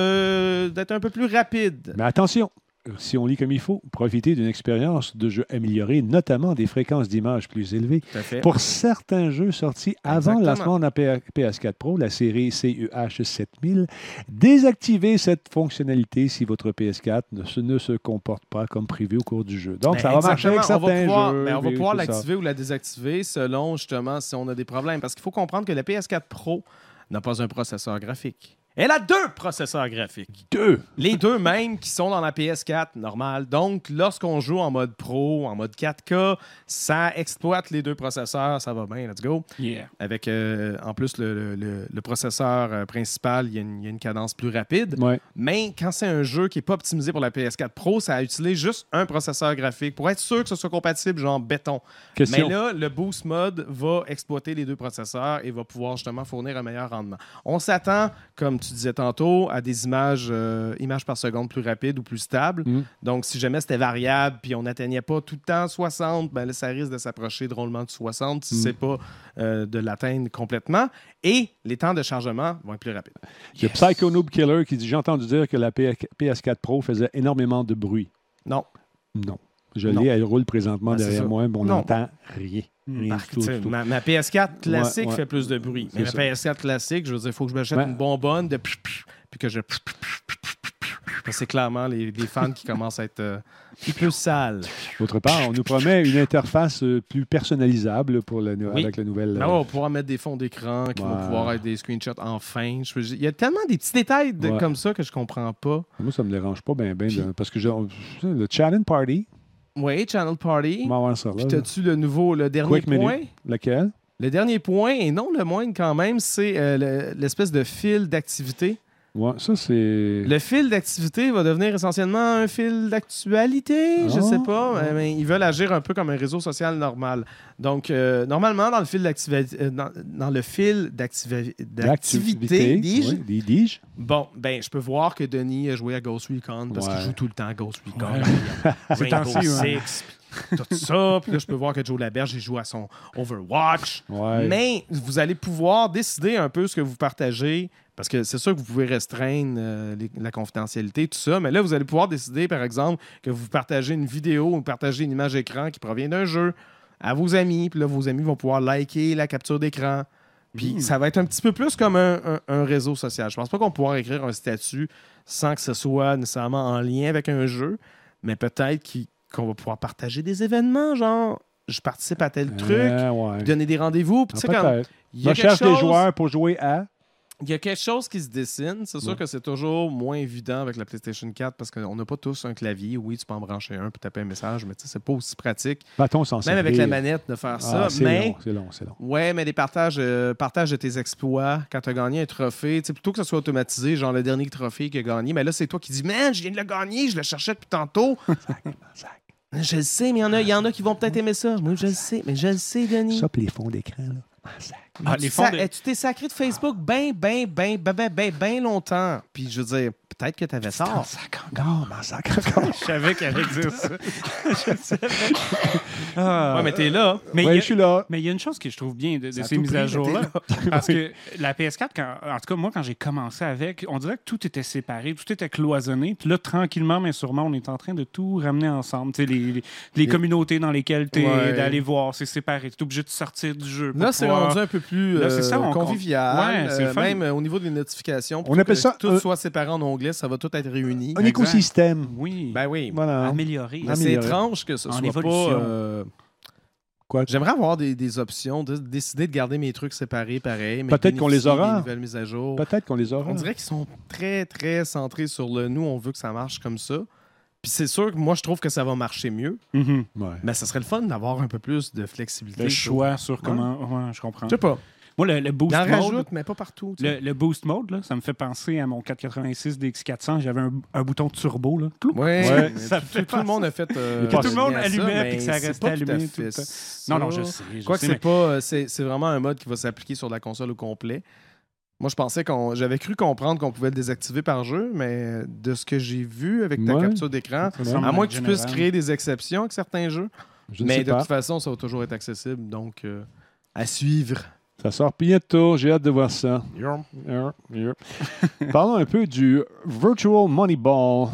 de, d'être un peu plus rapides. Mais attention, si on lit comme il faut, profiter d'une expérience de jeu améliorée, notamment des fréquences d'image plus élevées. Tout à fait. Pour certains jeux sortis avant Exactement. le lancement de la P S quatre Pro, la série C E H sept mille, désactivez cette fonctionnalité si votre P S quatre ne se, ne se comporte pas comme prévu au cours du jeu. Donc, Ben, ça va marcher avec exactement. certains on va pouvoir, jeux. ben, on va et pouvoir tout ça. l'activer ou la désactiver selon justement si on a des problèmes. Parce qu'il faut comprendre que la P S quatre Pro n'a pas un processeur graphique. Elle a deux processeurs graphiques. Deux? Les deux mêmes qui sont dans la P S quatre normale. Donc, lorsqu'on joue en mode pro, en mode quatre K, ça exploite les deux processeurs. Ça va bien, let's go. Yeah. Avec, euh, en plus, le, le- le- le processeur euh, principal, il y, a une- il y a une cadence plus rapide. Ouais. Mais quand c'est un jeu qui n'est pas optimisé pour la P S quatre Pro, ça utilise juste un processeur graphique pour être sûr que ce soit compatible, genre béton. Question. Mais là, le Boost Mode va exploiter les deux processeurs et va pouvoir justement fournir un meilleur rendement. On s'attend, comme tu disais tantôt, à des images, euh, images par seconde plus rapides ou plus stables. Mm. Donc, si jamais c'était variable puis on n'atteignait pas tout le temps soixante, ben là, ça risque de s'approcher drôlement de soixante si Mm. c'est pas euh, de l'atteindre complètement. Et les temps de chargement vont être plus rapides. Il y a Psycho Noob Killer qui dit « J'ai entendu dire que la P S quatre Pro faisait énormément de bruit. Non. » Non. Je Non. l'ai, elle roule présentement Ben, c'est derrière ça. moi, mais on Non. n'entend rien. Rien Par- du tout, tu sais, du tout. ma, ma P S quatre classique Ouais, ouais. fait plus de bruit. C'est Mais ma ça. P S quatre classique, je veux dire, il faut que je m'achète Ouais. une bonbonne de pff, pff, puis que je. pff, pff, pff, pff, pff, pff. Parce que c'est clairement les, des fans qui commencent à être euh, un peu sales. D'autre part, on nous promet une interface euh, plus personnalisable pour le, Oui. avec la nouvelle. Ben euh, ouais, on va pouvoir mettre des fonds d'écran qui vont Ouais. pouvoir être des screenshots enfin. Je veux dire, il y a tellement des petits détails de- Ouais. comme ça que je comprends pas. Moi, ça me dérange pas bien, bien. Parce que j'ai- le Challenge Party, Oui, Channel Party. on va avoir ça là. Puis t'as-tu le nouveau, le dernier Quick point? menu. Lequel? Le dernier point, et non le moindre quand même, c'est euh, le- l'espèce de fil d'activité. Ouais, ça, c'est. Le fil d'activité va devenir essentiellement un fil d'actualité, je Ah. sais pas, mais, mais ils veulent agir un peu comme un réseau social normal. Donc, euh, normalement, dans le fil d'activité, euh, dans, dans le fil d'activi- d'activité, dis-je, ouais, dis- dis-je. bon, ben, je peux voir que Denis a joué à Ghost Recon parce Ouais. qu'il joue tout le temps à Ghost Recon. Ouais. Puis, euh, Ces Rainbow temps-ci, ouais. Six, puis tout ça. Puis là, je peux voir que Joe Laberge, il joue à son Overwatch. Ouais. Mais vous allez pouvoir décider un peu ce que vous partagez, parce que c'est sûr que vous pouvez restreindre euh, les- la confidentialité, tout ça, mais là, vous allez pouvoir décider, par exemple, que vous partagez une vidéo ou vous partagez une image écran qui provient d'un jeu à vos amis, puis là, vos amis vont pouvoir liker la capture d'écran. Puis Mmh. ça va être un petit peu plus comme un, un- un réseau social. Je pense pas qu'on pourra écrire un statut sans que ce soit nécessairement en lien avec un jeu, mais peut-être qu'il- qu'on va pouvoir partager des événements, genre je participe à tel truc, Euh, ouais. donner des rendez-vous. Puis Ah, tu sais, quand peut-être. il y a Recherche quelque des chose- joueurs pour jouer à. il y a quelque chose qui se dessine. C'est sûr Ouais. que c'est toujours moins évident avec la PlayStation quatre parce qu'on n'a pas tous un clavier. Oui, tu peux en brancher un pour taper un message, mais tu sais, c'est pas aussi pratique. Va-t-on s'en Même avec servir? la manette de faire Ah, ça. c'est mais long, c'est long, c'est long. ouais, mais des partages, euh, partages de tes exploits quand tu as gagné un trophée, tu sais, plutôt que ce soit automatisé, genre le dernier trophée qu'il a gagné, mais là, c'est toi qui dis, man, je viens de le gagner, je le cherchais depuis tantôt. Je le sais, mais il y en a, il y en a qui vont peut-être aimer ça. Moi, je le sais, mais je le sais, Denis. Ça, puis les fonds d'écran, là. Ah, tu les fonds sa- de- eh, tu t'es sacré de Facebook bien, bien, bien, bien, bien, bien, bien longtemps. Puis je veux dire, peut-être que tu avais tort. Non, m'en sacre encore. Je savais qu'elle allait dire ça. Je le savais. Ah. Ouais, mais t'es là. Mais Ouais, il y a- je suis là. Mais il y a une chose que je trouve bien de, de Ça a ces tout mises pris, à mais jour-là. t'es Parce que la P S quatre, quand, en tout cas, moi, quand j'ai commencé avec, on dirait que tout était séparé, tout était cloisonné. Puis là, tranquillement, mais sûrement, on est en train de tout ramener ensemble. Tu sais, les, les, les communautés dans lesquelles tu es, Ouais. d'aller voir, c'est séparé. Tu es obligé de sortir du jeu. pour Là, c'est pouvoir- rendu un peu plus Là, c'est euh, ça, on- convivial. Ouais, c'est le euh, fun. même euh, au niveau des notifications. On plutôt appelle que ça tout un- soit séparé en onglets, ça va tout être réuni. Un écosystème. Oui. Ben oui. Voilà. Amélioré. Mais c'est Amélioré. étrange que ce En soit évolution. pas. euh, Quoi? J'aimerais avoir des, des options, de décider de garder mes trucs séparés pareil. Mais peut-être qu'on les aura. Des nouvelles mises à jour. Peut-être qu'on les aura. On dirait qu'ils sont très, très centrés sur le nous, on veut que ça marche comme ça. Puis c'est sûr que moi, je trouve que ça va marcher mieux. Mm-hmm. Ouais. Mais ça serait le fun d'avoir un peu plus de flexibilité. Le choix sur ouais. comment... Ouais, je comprends. Je sais pas. Moi, le, le boost Il en mode... rajoute, mais pas partout. Le, le boost mode, là, ça me fait penser à mon quatre cent quatre-vingt-six D X quatre cents. J'avais un, un bouton turbo. Là. Oui, ouais, ça tout, fait tout le monde a fait. Euh, tout le monde allumait et que ça restait restait allumé tout le temps. Non, non, je sais. Je Quoi que sais, c'est mais... pas. C'est, c'est vraiment un mode qui va s'appliquer sur la console au complet. Moi, je pensais qu'on. J'avais cru comprendre qu'on pouvait le désactiver par jeu, mais de ce que j'ai vu avec ta ouais. capture d'écran, à moins que tu puisses créer des exceptions avec certains jeux. Je ne mais sais de pas. toute façon, ça va toujours être accessible. Donc, euh, à suivre. Ça sort bientôt, j'ai hâte de voir ça. Yeah. Yeah, yeah. Parlons un peu du Virtual Moneyball.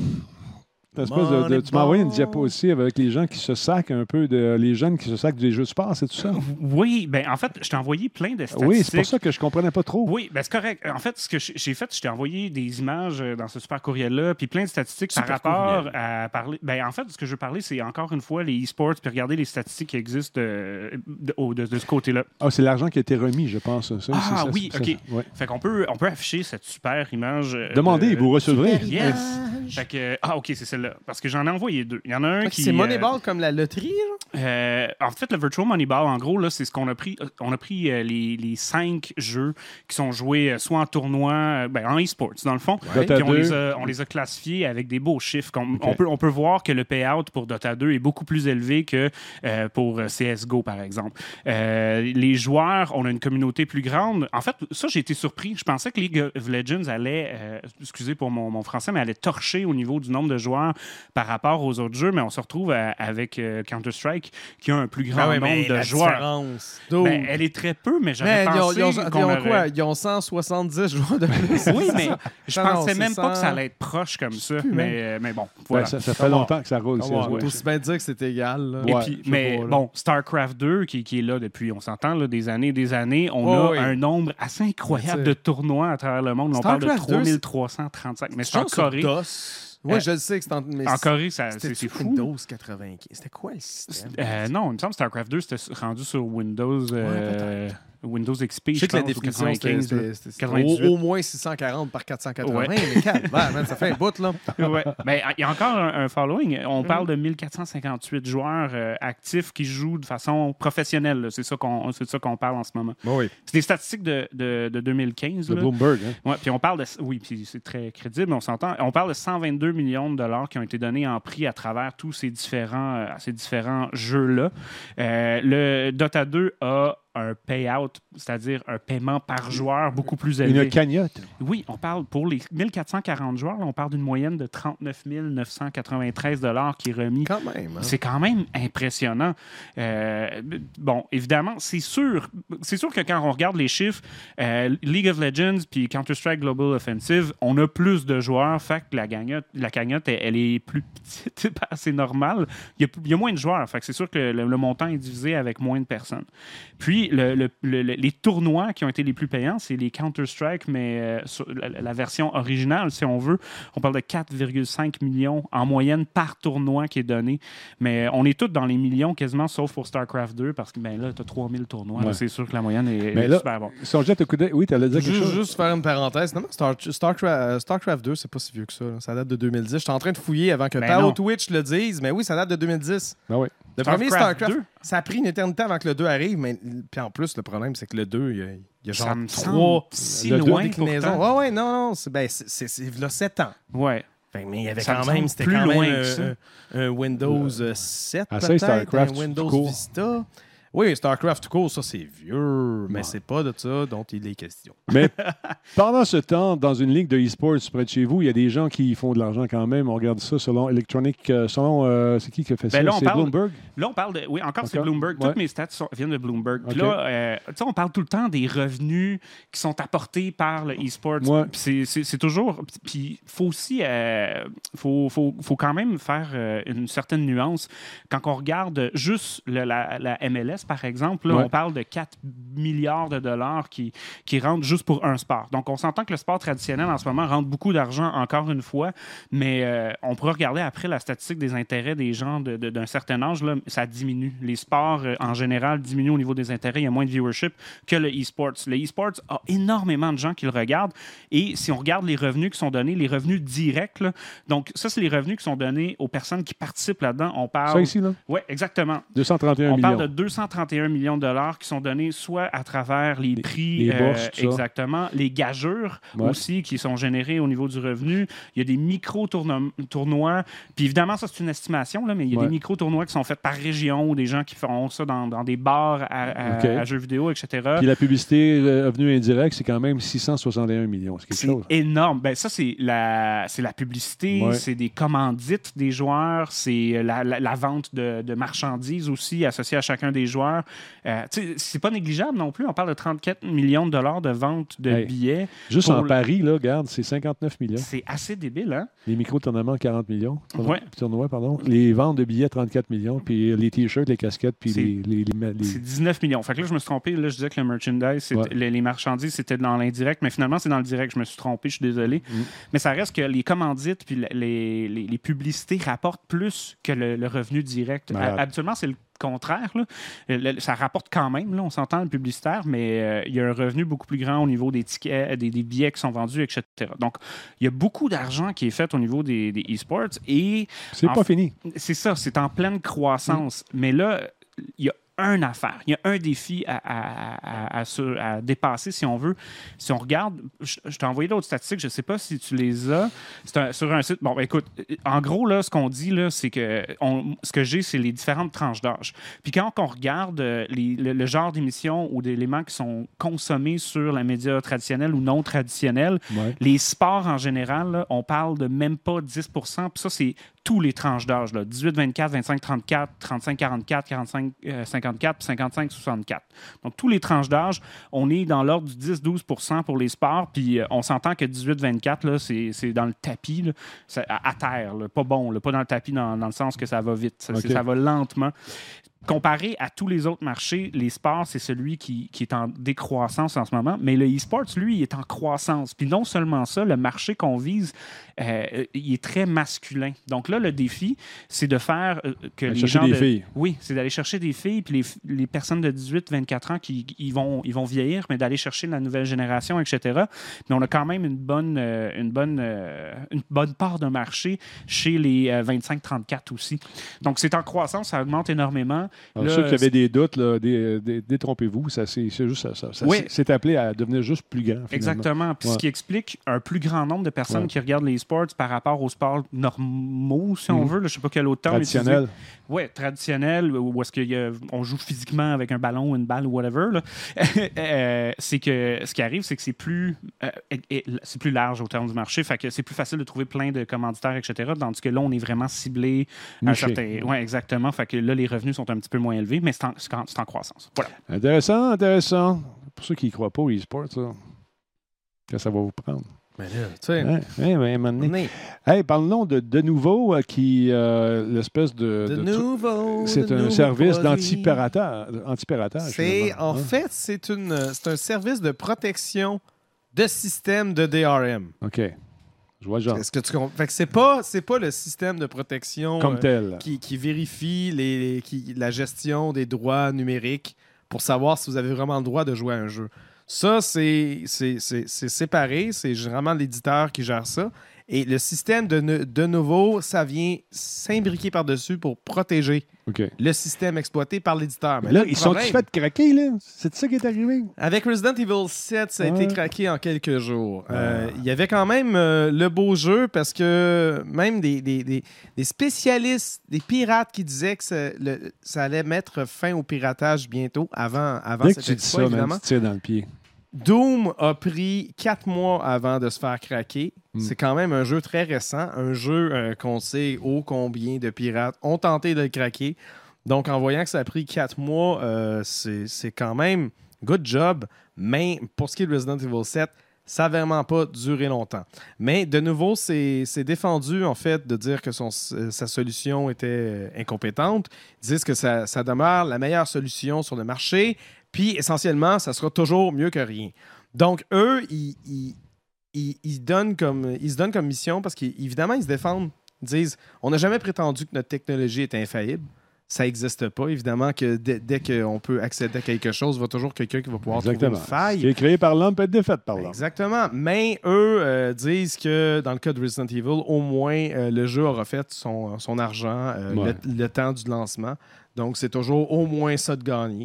De, de, tu m'as envoyé une diapo aussi avec les gens qui se sacent un peu, de, les jeunes qui se sacent des jeux de sport, c'est tout ça? Oui, ben en fait, je t'ai envoyé plein de statistiques. Oui, c'est pour ça que je comprenais pas trop. Oui, ben c'est correct. En fait, ce que j'ai fait, je t'ai envoyé des images dans ce super courriel-là, puis plein de statistiques Super par rapport courriel. à parler. Ben en fait, ce que je veux parler, c'est encore une fois les e-sports, puis regarder les statistiques qui existent de, de, de, de, de ce côté-là. Ah, c'est l'argent qui a été remis, je pense. Ça, ah c'est ça, oui, c'est OK. Ça, ouais. Fait qu'on peut, on peut afficher cette super image. Euh, Demandez, de, vous recevrez. Yes. Fait que, ah, OK, c'est celle-là. Parce que j'en ai envoyé deux. Il y en a un qui... C'est Moneyball euh, comme la loterie, euh, en fait, le Virtual Moneyball, en gros, là, c'est ce qu'on a pris. On a pris euh, les, les cinq jeux qui sont joués euh, soit en tournoi, euh, ben, en e-sports, dans le fond. Ouais. Puis on les, a, on les a classifiés avec des beaux chiffres. On, okay. on, peut, on peut voir que le payout pour Dota deux est beaucoup plus élevé que euh, pour C S G O, par exemple. Euh, les joueurs, on a une communauté plus grande. En fait, ça, j'ai été surpris. Je pensais que League of Legends allait, euh, excusez pour mon, mon français, mais allait torcher au niveau du nombre de joueurs par rapport aux autres jeux, mais on se retrouve à, avec euh, Counter-Strike qui a un plus grand ah ouais, nombre de la joueurs. Ben, elle est très peu, mais j'aurais mais pensé ils ont, ils ont, qu'on ils ont aurait... quoi? Ils ont cent soixante-dix joueurs de plus. Oui, mais je non, pensais non, même cent... pas que ça allait être proche comme ça. Plus, mais, euh, mais bon, voilà. Ben, ça, ça fait longtemps que ça roule. Tu peux aussi bien dire que c'est égal. Là. Et ouais, puis, mais pas, bon, StarCraft deux, qui, qui est là depuis, on s'entend, là, des années et des années, on oh, a oui. un nombre assez incroyable de tournois à travers le monde. On parle de trois mille trois cent trente-cinq. Mais c'est en Corée. Oui, euh, je le sais que c'est en... en Corée, ça, c'est, c'est fou. Windows quatre-vingt-quinze. C'était quoi le système? Euh, non, il me semble que StarCraft deux, c'était rendu sur Windows... Euh, ouais, Windows X P, je je sais que pense, la définition, quatre-vingt-quinze, c'était, c'était, c'était quatre-vingt-dix-huit. Au, au moins six cent quarante par quatre cent quatre-vingts. Ouais. Mais quatre, ben, man, ça fait un bout, là. Ouais. Ben, il y a encore un, un following. On mm. parle de mille quatre cent cinquante-huit joueurs euh, actifs qui jouent de façon professionnelle. Là. C'est ça qu'on, c'est ça qu'on parle en ce moment. Oh oui. C'est des statistiques de, de, de deux mille quinze. De là. Bloomberg. Hein? Ouais, puis on parle de... Oui, puis c'est très crédible, on s'entend. On parle de cent vingt-deux millions de dollars qui ont été donnés en prix à travers tous ces différents, euh, ces différents jeux-là. Euh, le Dota deux a un payout, c'est-à-dire un paiement par joueur beaucoup plus élevé. Une cagnotte. Oui, on parle pour les mille quatre cent quarante joueurs, là, on parle d'une moyenne de trente-neuf mille neuf cent quatre-vingt-treize dollars qui est remis. Quand même. Hein? C'est quand même impressionnant. Euh, bon, évidemment, c'est sûr, c'est sûr que quand on regarde les chiffres, euh, League of Legends puis Counter-Strike Global Offensive, on a plus de joueurs, fait que la cagnotte, la cagnotte elle, elle est plus petite, c'est normal. Il y, a, il y a moins de joueurs, fait que c'est sûr que le, le montant est divisé avec moins de personnes. Puis, Le, le, le, les tournois qui ont été les plus payants, c'est les Counter-Strike, mais euh, sur la, la version originale, si on veut. On parle de quatre virgule cinq millions en moyenne par tournoi qui est donné. Mais on est tous dans les millions quasiment, sauf pour StarCraft deux, parce que ben là, tu as trois mille tournois. Ouais. Là, c'est sûr que la moyenne est, mais est là, super bon. Si on jette un coup d'œil, oui, tu allais dire quelque juste, chose. Juste faire une parenthèse. Non, Star, Starcraft, Starcraft deux, c'est pas si vieux que ça. Là. Ça date de deux mille dix. Je suis en train de fouiller avant que ben Pao Twitch le dise, mais oui, ça date de deux mille dix. Ah oui. Le Starcraft premier Starcraft, deux. Ça a pris une éternité avant que le deux arrive, mais puis en plus, le problème, c'est que le deux, il y a, il y a genre ça me trois si le loin déclinaisons. Ouais, ouais, non, non, c'est, ben, c'est, c'est, c'est là sept ans. Ouais. Fait, mais il y avait ça quand même, c'était plus quand loin même que ça. Un, un Windows le... sept, ah, peut-être, Starcraft, un Windows court. Vista. Oui, StarCraft tout court, ça c'est vieux, mais ouais. c'est pas de ça dont il est question. Mais pendant ce temps, dans une ligue de e-sports près de chez vous, il y a des gens qui font de l'argent quand même. On regarde ça selon Electronic, euh, selon euh, c'est qui qui a fait ben ça? Là, c'est parle, Bloomberg? Là, on parle de... Oui, encore, encore? c'est Bloomberg. Ouais. Toutes mes stats sont, viennent de Bloomberg. Puis okay. là, euh, tu sais, on parle tout le temps des revenus qui sont apportés par le e-sport. Ouais. Puis c'est, c'est, c'est toujours... Puis il faut aussi... Euh, faut, faut, faut quand même faire euh, une certaine nuance. Quand on regarde juste le, la, la M L S, S, par exemple, là, Ouais. on parle de quatre milliards de dollars qui, qui rentrent juste pour un sport. Donc, on s'entend que le sport traditionnel, en ce moment, rentre beaucoup d'argent, encore une fois, mais euh, on pourra regarder après la statistique des intérêts des gens de, de, d'un certain âge, là, ça diminue. Les sports, euh, en général, diminuent au niveau des intérêts. Il y a moins de viewership que le e-sports. Le e-sports a énormément de gens qui le regardent, et si on regarde les revenus qui sont donnés, les revenus directs, là, donc ça, c'est les revenus qui sont donnés aux personnes qui participent là-dedans. On parle... Ça ici, là? Oui, exactement. deux cent trente et un On millions. parle de deux cent trente et un millions de dollars qui sont donnés soit à travers les prix, les bourses, tout ça. exactement, les gageurs Ouais. aussi qui sont générés au niveau du revenu. Il y a des micro-tournois. Puis évidemment, ça, c'est une estimation, là, mais il y a Ouais. des micro-tournois qui sont faits par région ou des gens qui font ça dans, dans des bars à, à- OK. à jeux vidéo, et cetera. Puis la publicité euh, revenu indirect, c'est quand même six cent soixante et un millions. C'est quelque C'est chose. énorme. Ben, ça, c'est la, c'est la publicité, Ouais. c'est des commandites des joueurs, c'est la, la- la vente de, de marchandises aussi associées à chacun des joueurs. Euh, tu sais, c'est pas négligeable non plus. On parle de trente-quatre millions de dollars de vente de Hey, billets. Juste pour en le- Paris, là, regarde, c'est cinquante-neuf millions. C'est assez débile, hein? Les micro-tournements, quarante millions. Ouais. Tournois, pardon. Les ventes de billets, trente-quatre millions. Puis les T-shirts, les casquettes, puis C'est- les, les, les- les- C'est dix-neuf millions. Fait que là, je me suis trompé. Là, je disais que le merchandise, c'était- Ouais. les, les marchandises, c'était dans l'indirect, mais finalement, c'est dans le direct. Je me suis trompé, je suis désolé. Mm. Mais ça reste que les commandites puis les, les, les publicités rapportent plus que le, le revenu direct. Malade. Ha- Habituellement, c'est le contraire. Là. Le- ça rapporte quand même, là, on s'entend le publicitaire, mais euh, il y a un revenu beaucoup plus grand au niveau des tickets, des, des billets qui sont vendus, et cetera. Donc, il y a beaucoup d'argent qui est fait au niveau des, des e-sports et... C'est en pas f- fini. C'est ça, c'est en pleine croissance. Mais là, il y a une affaire, il y a un défi à, à- à- à se- à dépasser, si on veut. Si on regarde, je, je t'ai envoyé d'autres statistiques, je ne sais pas si tu les as. C'est un- sur un site. Bon, ben, écoute, en gros, là, ce qu'on dit, là, c'est que on- ce que j'ai, c'est les différentes tranches d'âge. Puis quand on regarde euh, les- le, le genre d'émissions ou d'éléments qui sont consommés sur la média traditionnelle ou non traditionnelle, Ouais. les sports en général, là, on parle de même pas dix pour cent. Puis ça, c'est tous les tranches d'âge. là. dix-huit vingt-quatre, vingt-cinq trente-quatre, trente-cinq quarante-quatre, quarante-cinq cinquante-quatre, puis cinquante-cinq soixante-quatre. Donc, tous les tranches d'âge, on est dans l'ordre du dix à douze pour cent pour les sports. Puis euh, on s'entend que dix-huit vingt-quatre, là, c'est, c'est dans le tapis, là, c'est à, à terre. là. Pas bon, là, pas dans le tapis dans, dans le sens que ça va vite. Ça, c'est- OK. ça va lentement. Comparé à tous les autres marchés, les sports, c'est celui qui, qui est en décroissance en ce moment. Mais le e-sports, lui, il est en croissance. Puis non seulement ça, le marché qu'on vise, euh, il est très masculin. Donc là, le défi, c'est de faire euh, que Aller les chercher gens... des de- filles. Oui, c'est d'aller chercher des filles. Puis les, les personnes de dix-huit vingt-quatre ans, qui ils vont, ils vont vieillir, mais d'aller chercher la nouvelle génération, et cetera. Mais on a quand même une bonne, euh, une bonne, euh, une bonne part de marché chez les euh, vingt-cinq trente-quatre aussi. Donc c'est en croissance, ça augmente énormément. Alors, Là, ceux qui avaient des doutes, là, dé- dé- détrompez-vous. Ça, c'est, c'est juste ça. ça, ça Oui. c'est- c'est appelé à devenir juste plus grand. finalement. Exactement. Puis Ouais. ce qui explique un plus grand nombre de personnes Ouais. qui regardent les sports par rapport aux sports normaux, si on Mhm. veut. Là, je ne sais pas quel autre terme Traditionnel. Oui, traditionnel, ou est-ce qu'on joue physiquement avec un ballon, une balle ou whatever. là. Euh, c'est que ce qui arrive, c'est que c'est plus, euh, et- et- c'est plus large au terme du marché. Fait que c'est plus facile de trouver plein de commanditaires, et cetera. Tandis que là, on est vraiment ciblé à un Niché. certain. Oui, exactement. Fait que là, les revenus sont un petit peu moins élevés, mais c'est en, c'est en- c'est en croissance. Voilà. Intéressant, intéressant. Pour ceux qui ne croient pas au e-sport, ça, que ça va vous prendre. Mais là, tu sais, Ouais, ouais, ouais, un moment donné. mais- Hey, parlons de De Nouveau, euh, qui, euh, l'espèce de... De de- nouveau, C'est de un nouveau service produit. d'antipiratage. Antipiratage, C'est, finalement, en hein. fait, c'est, une, c'est un service de protection de système de D R M. OK. Je vois le genre. Est-ce que tu comprends? Fait que c'est pas, c'est pas le système de protection Comme euh, tel. qui, qui vérifie les, qui, la gestion des droits numériques pour savoir si vous avez vraiment le droit de jouer à un jeu. Ça, c'est, c'est, c'est, c'est séparé. C'est vraiment l'éditeur qui gère ça. Et le système de, ne- de nouveau, ça vient s'imbriquer par-dessus pour protéger OK. le système exploité par l'éditeur. Mais Là, là, le ils sont problème- fait craquer, là? C'est ça qui est arrivé? Avec Resident Evil sept, ça a Ouais. été craqué en quelques jours. Euh, Il y avait quand même euh, le beau jeu parce que même des, des- des- des spécialistes, des pirates qui disaient que ça, le- ça allait mettre fin au piratage bientôt, avant, avant Dès que cet tu dis exploit, ça, man, évidemment. tu tires dans le pied. Doom a pris quatre mois avant de se faire craquer. Mm. C'est quand même un jeu très récent, un jeu euh, qu'on sait ô combien de pirates ont tenté de le craquer. Donc, en voyant que ça a pris quatre mois, euh, c'est c'est quand même good job. Mais pour ce qui est de Resident Evil sept, Ça n'a vraiment pas duré longtemps. Mais de nouveau, c'est, c'est défendu en fait de dire que son, sa solution était incompétente. Ils disent que ça, ça demeure la meilleure solution sur le marché, puis essentiellement, ça sera toujours mieux que rien. Donc, eux, ils, ils, ils, ils, donnent comme, ils se donnent comme mission parce qu'évidemment, ils se défendent. Ils disent, on n'a jamais prétendu que notre technologie est infaillible. Ça n'existe pas. Évidemment que dès, dès qu'on peut accéder à quelque chose, il va toujours quelqu'un qui va pouvoir Exactement. trouver une faille. Ce qui est créé par l'homme peut être défait par l'homme. Exactement. Mais eux euh, disent que dans le cas de Resident Evil, au moins euh, le jeu aura fait son, son argent euh, Ouais. le, le temps du lancement. Donc c'est toujours au moins ça de gagner.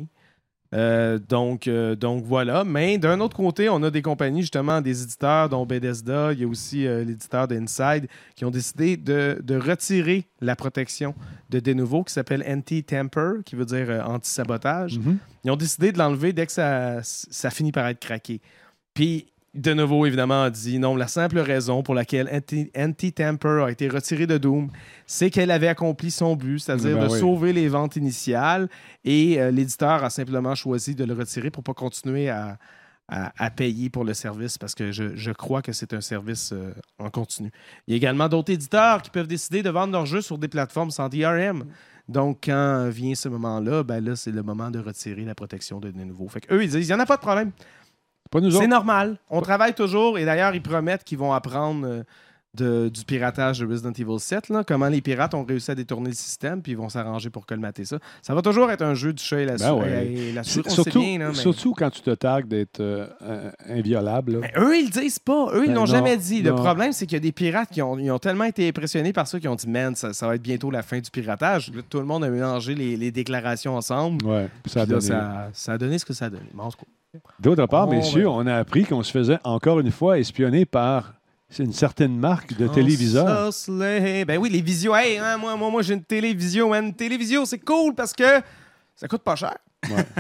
Euh, donc, euh, donc voilà. Mais d'un autre côté, on a des compagnies, justement, des éditeurs, dont Bethesda, il y a aussi euh, l'éditeur d'Inside, qui ont décidé de, de retirer la protection de Denuvo, qui s'appelle Anti-Tamper, qui veut dire euh, anti-sabotage. Mm-hmm. Ils ont décidé de l'enlever dès que ça, ça finit par être craqué. Puis, de nouveau, évidemment, a dit non, la simple raison pour laquelle Anti- Anti-Tamper a été retiré de Doom, c'est qu'elle avait accompli son but, c'est-à-dire Ben de oui. sauver les ventes initiales, et euh, l'éditeur a simplement choisi de le retirer pour ne pas continuer à, à, à payer pour le service, parce que je, je crois que c'est un service euh, en continu. Il y a également d'autres éditeurs qui peuvent décider de vendre leurs jeux sur des plateformes sans D R M. Donc, quand vient ce moment-là, ben là, c'est le moment de retirer la protection de nouveau. Fait qu'eux, ils disent, il n'y en a pas de problème. Pas nous C'est autres. normal. On travaille toujours. Et d'ailleurs, ils promettent qu'ils vont apprendre euh, de- du piratage de Resident Evil sept. Là, comment les pirates ont réussi à détourner le système, puis ils vont s'arranger pour colmater ça. Ça va toujours être un jeu du chat et la, Ben souris. ouais. et la C'est- souris. On le surtout, sait bien, là, mais... surtout quand tu te tagues d'être euh, euh, inviolable. là. Mais eux, ils le disent pas. Eux, ils Ben l'ont non, jamais dit. Le non. problème, c'est qu'il y a des pirates qui ont, ils ont tellement été impressionnés par ça qu'ils ont dit, man, ça, ça va être bientôt la fin du piratage. Là, tout le monde a mélangé les, les déclarations ensemble. Ouais, puis ça a Puis là, donné- ça, ça a donné ce que ça a donné. Mais en tout cas, D'autre part, On messieurs, va- on a appris qu'on se faisait encore une fois espionner par c'est une certaine marque de téléviseurs. Ça, c'est- Ben oui, les visios. Hey, hein, moi, moi, moi j'ai une télévision, man. Une télévision, c'est cool parce que ça coûte pas cher.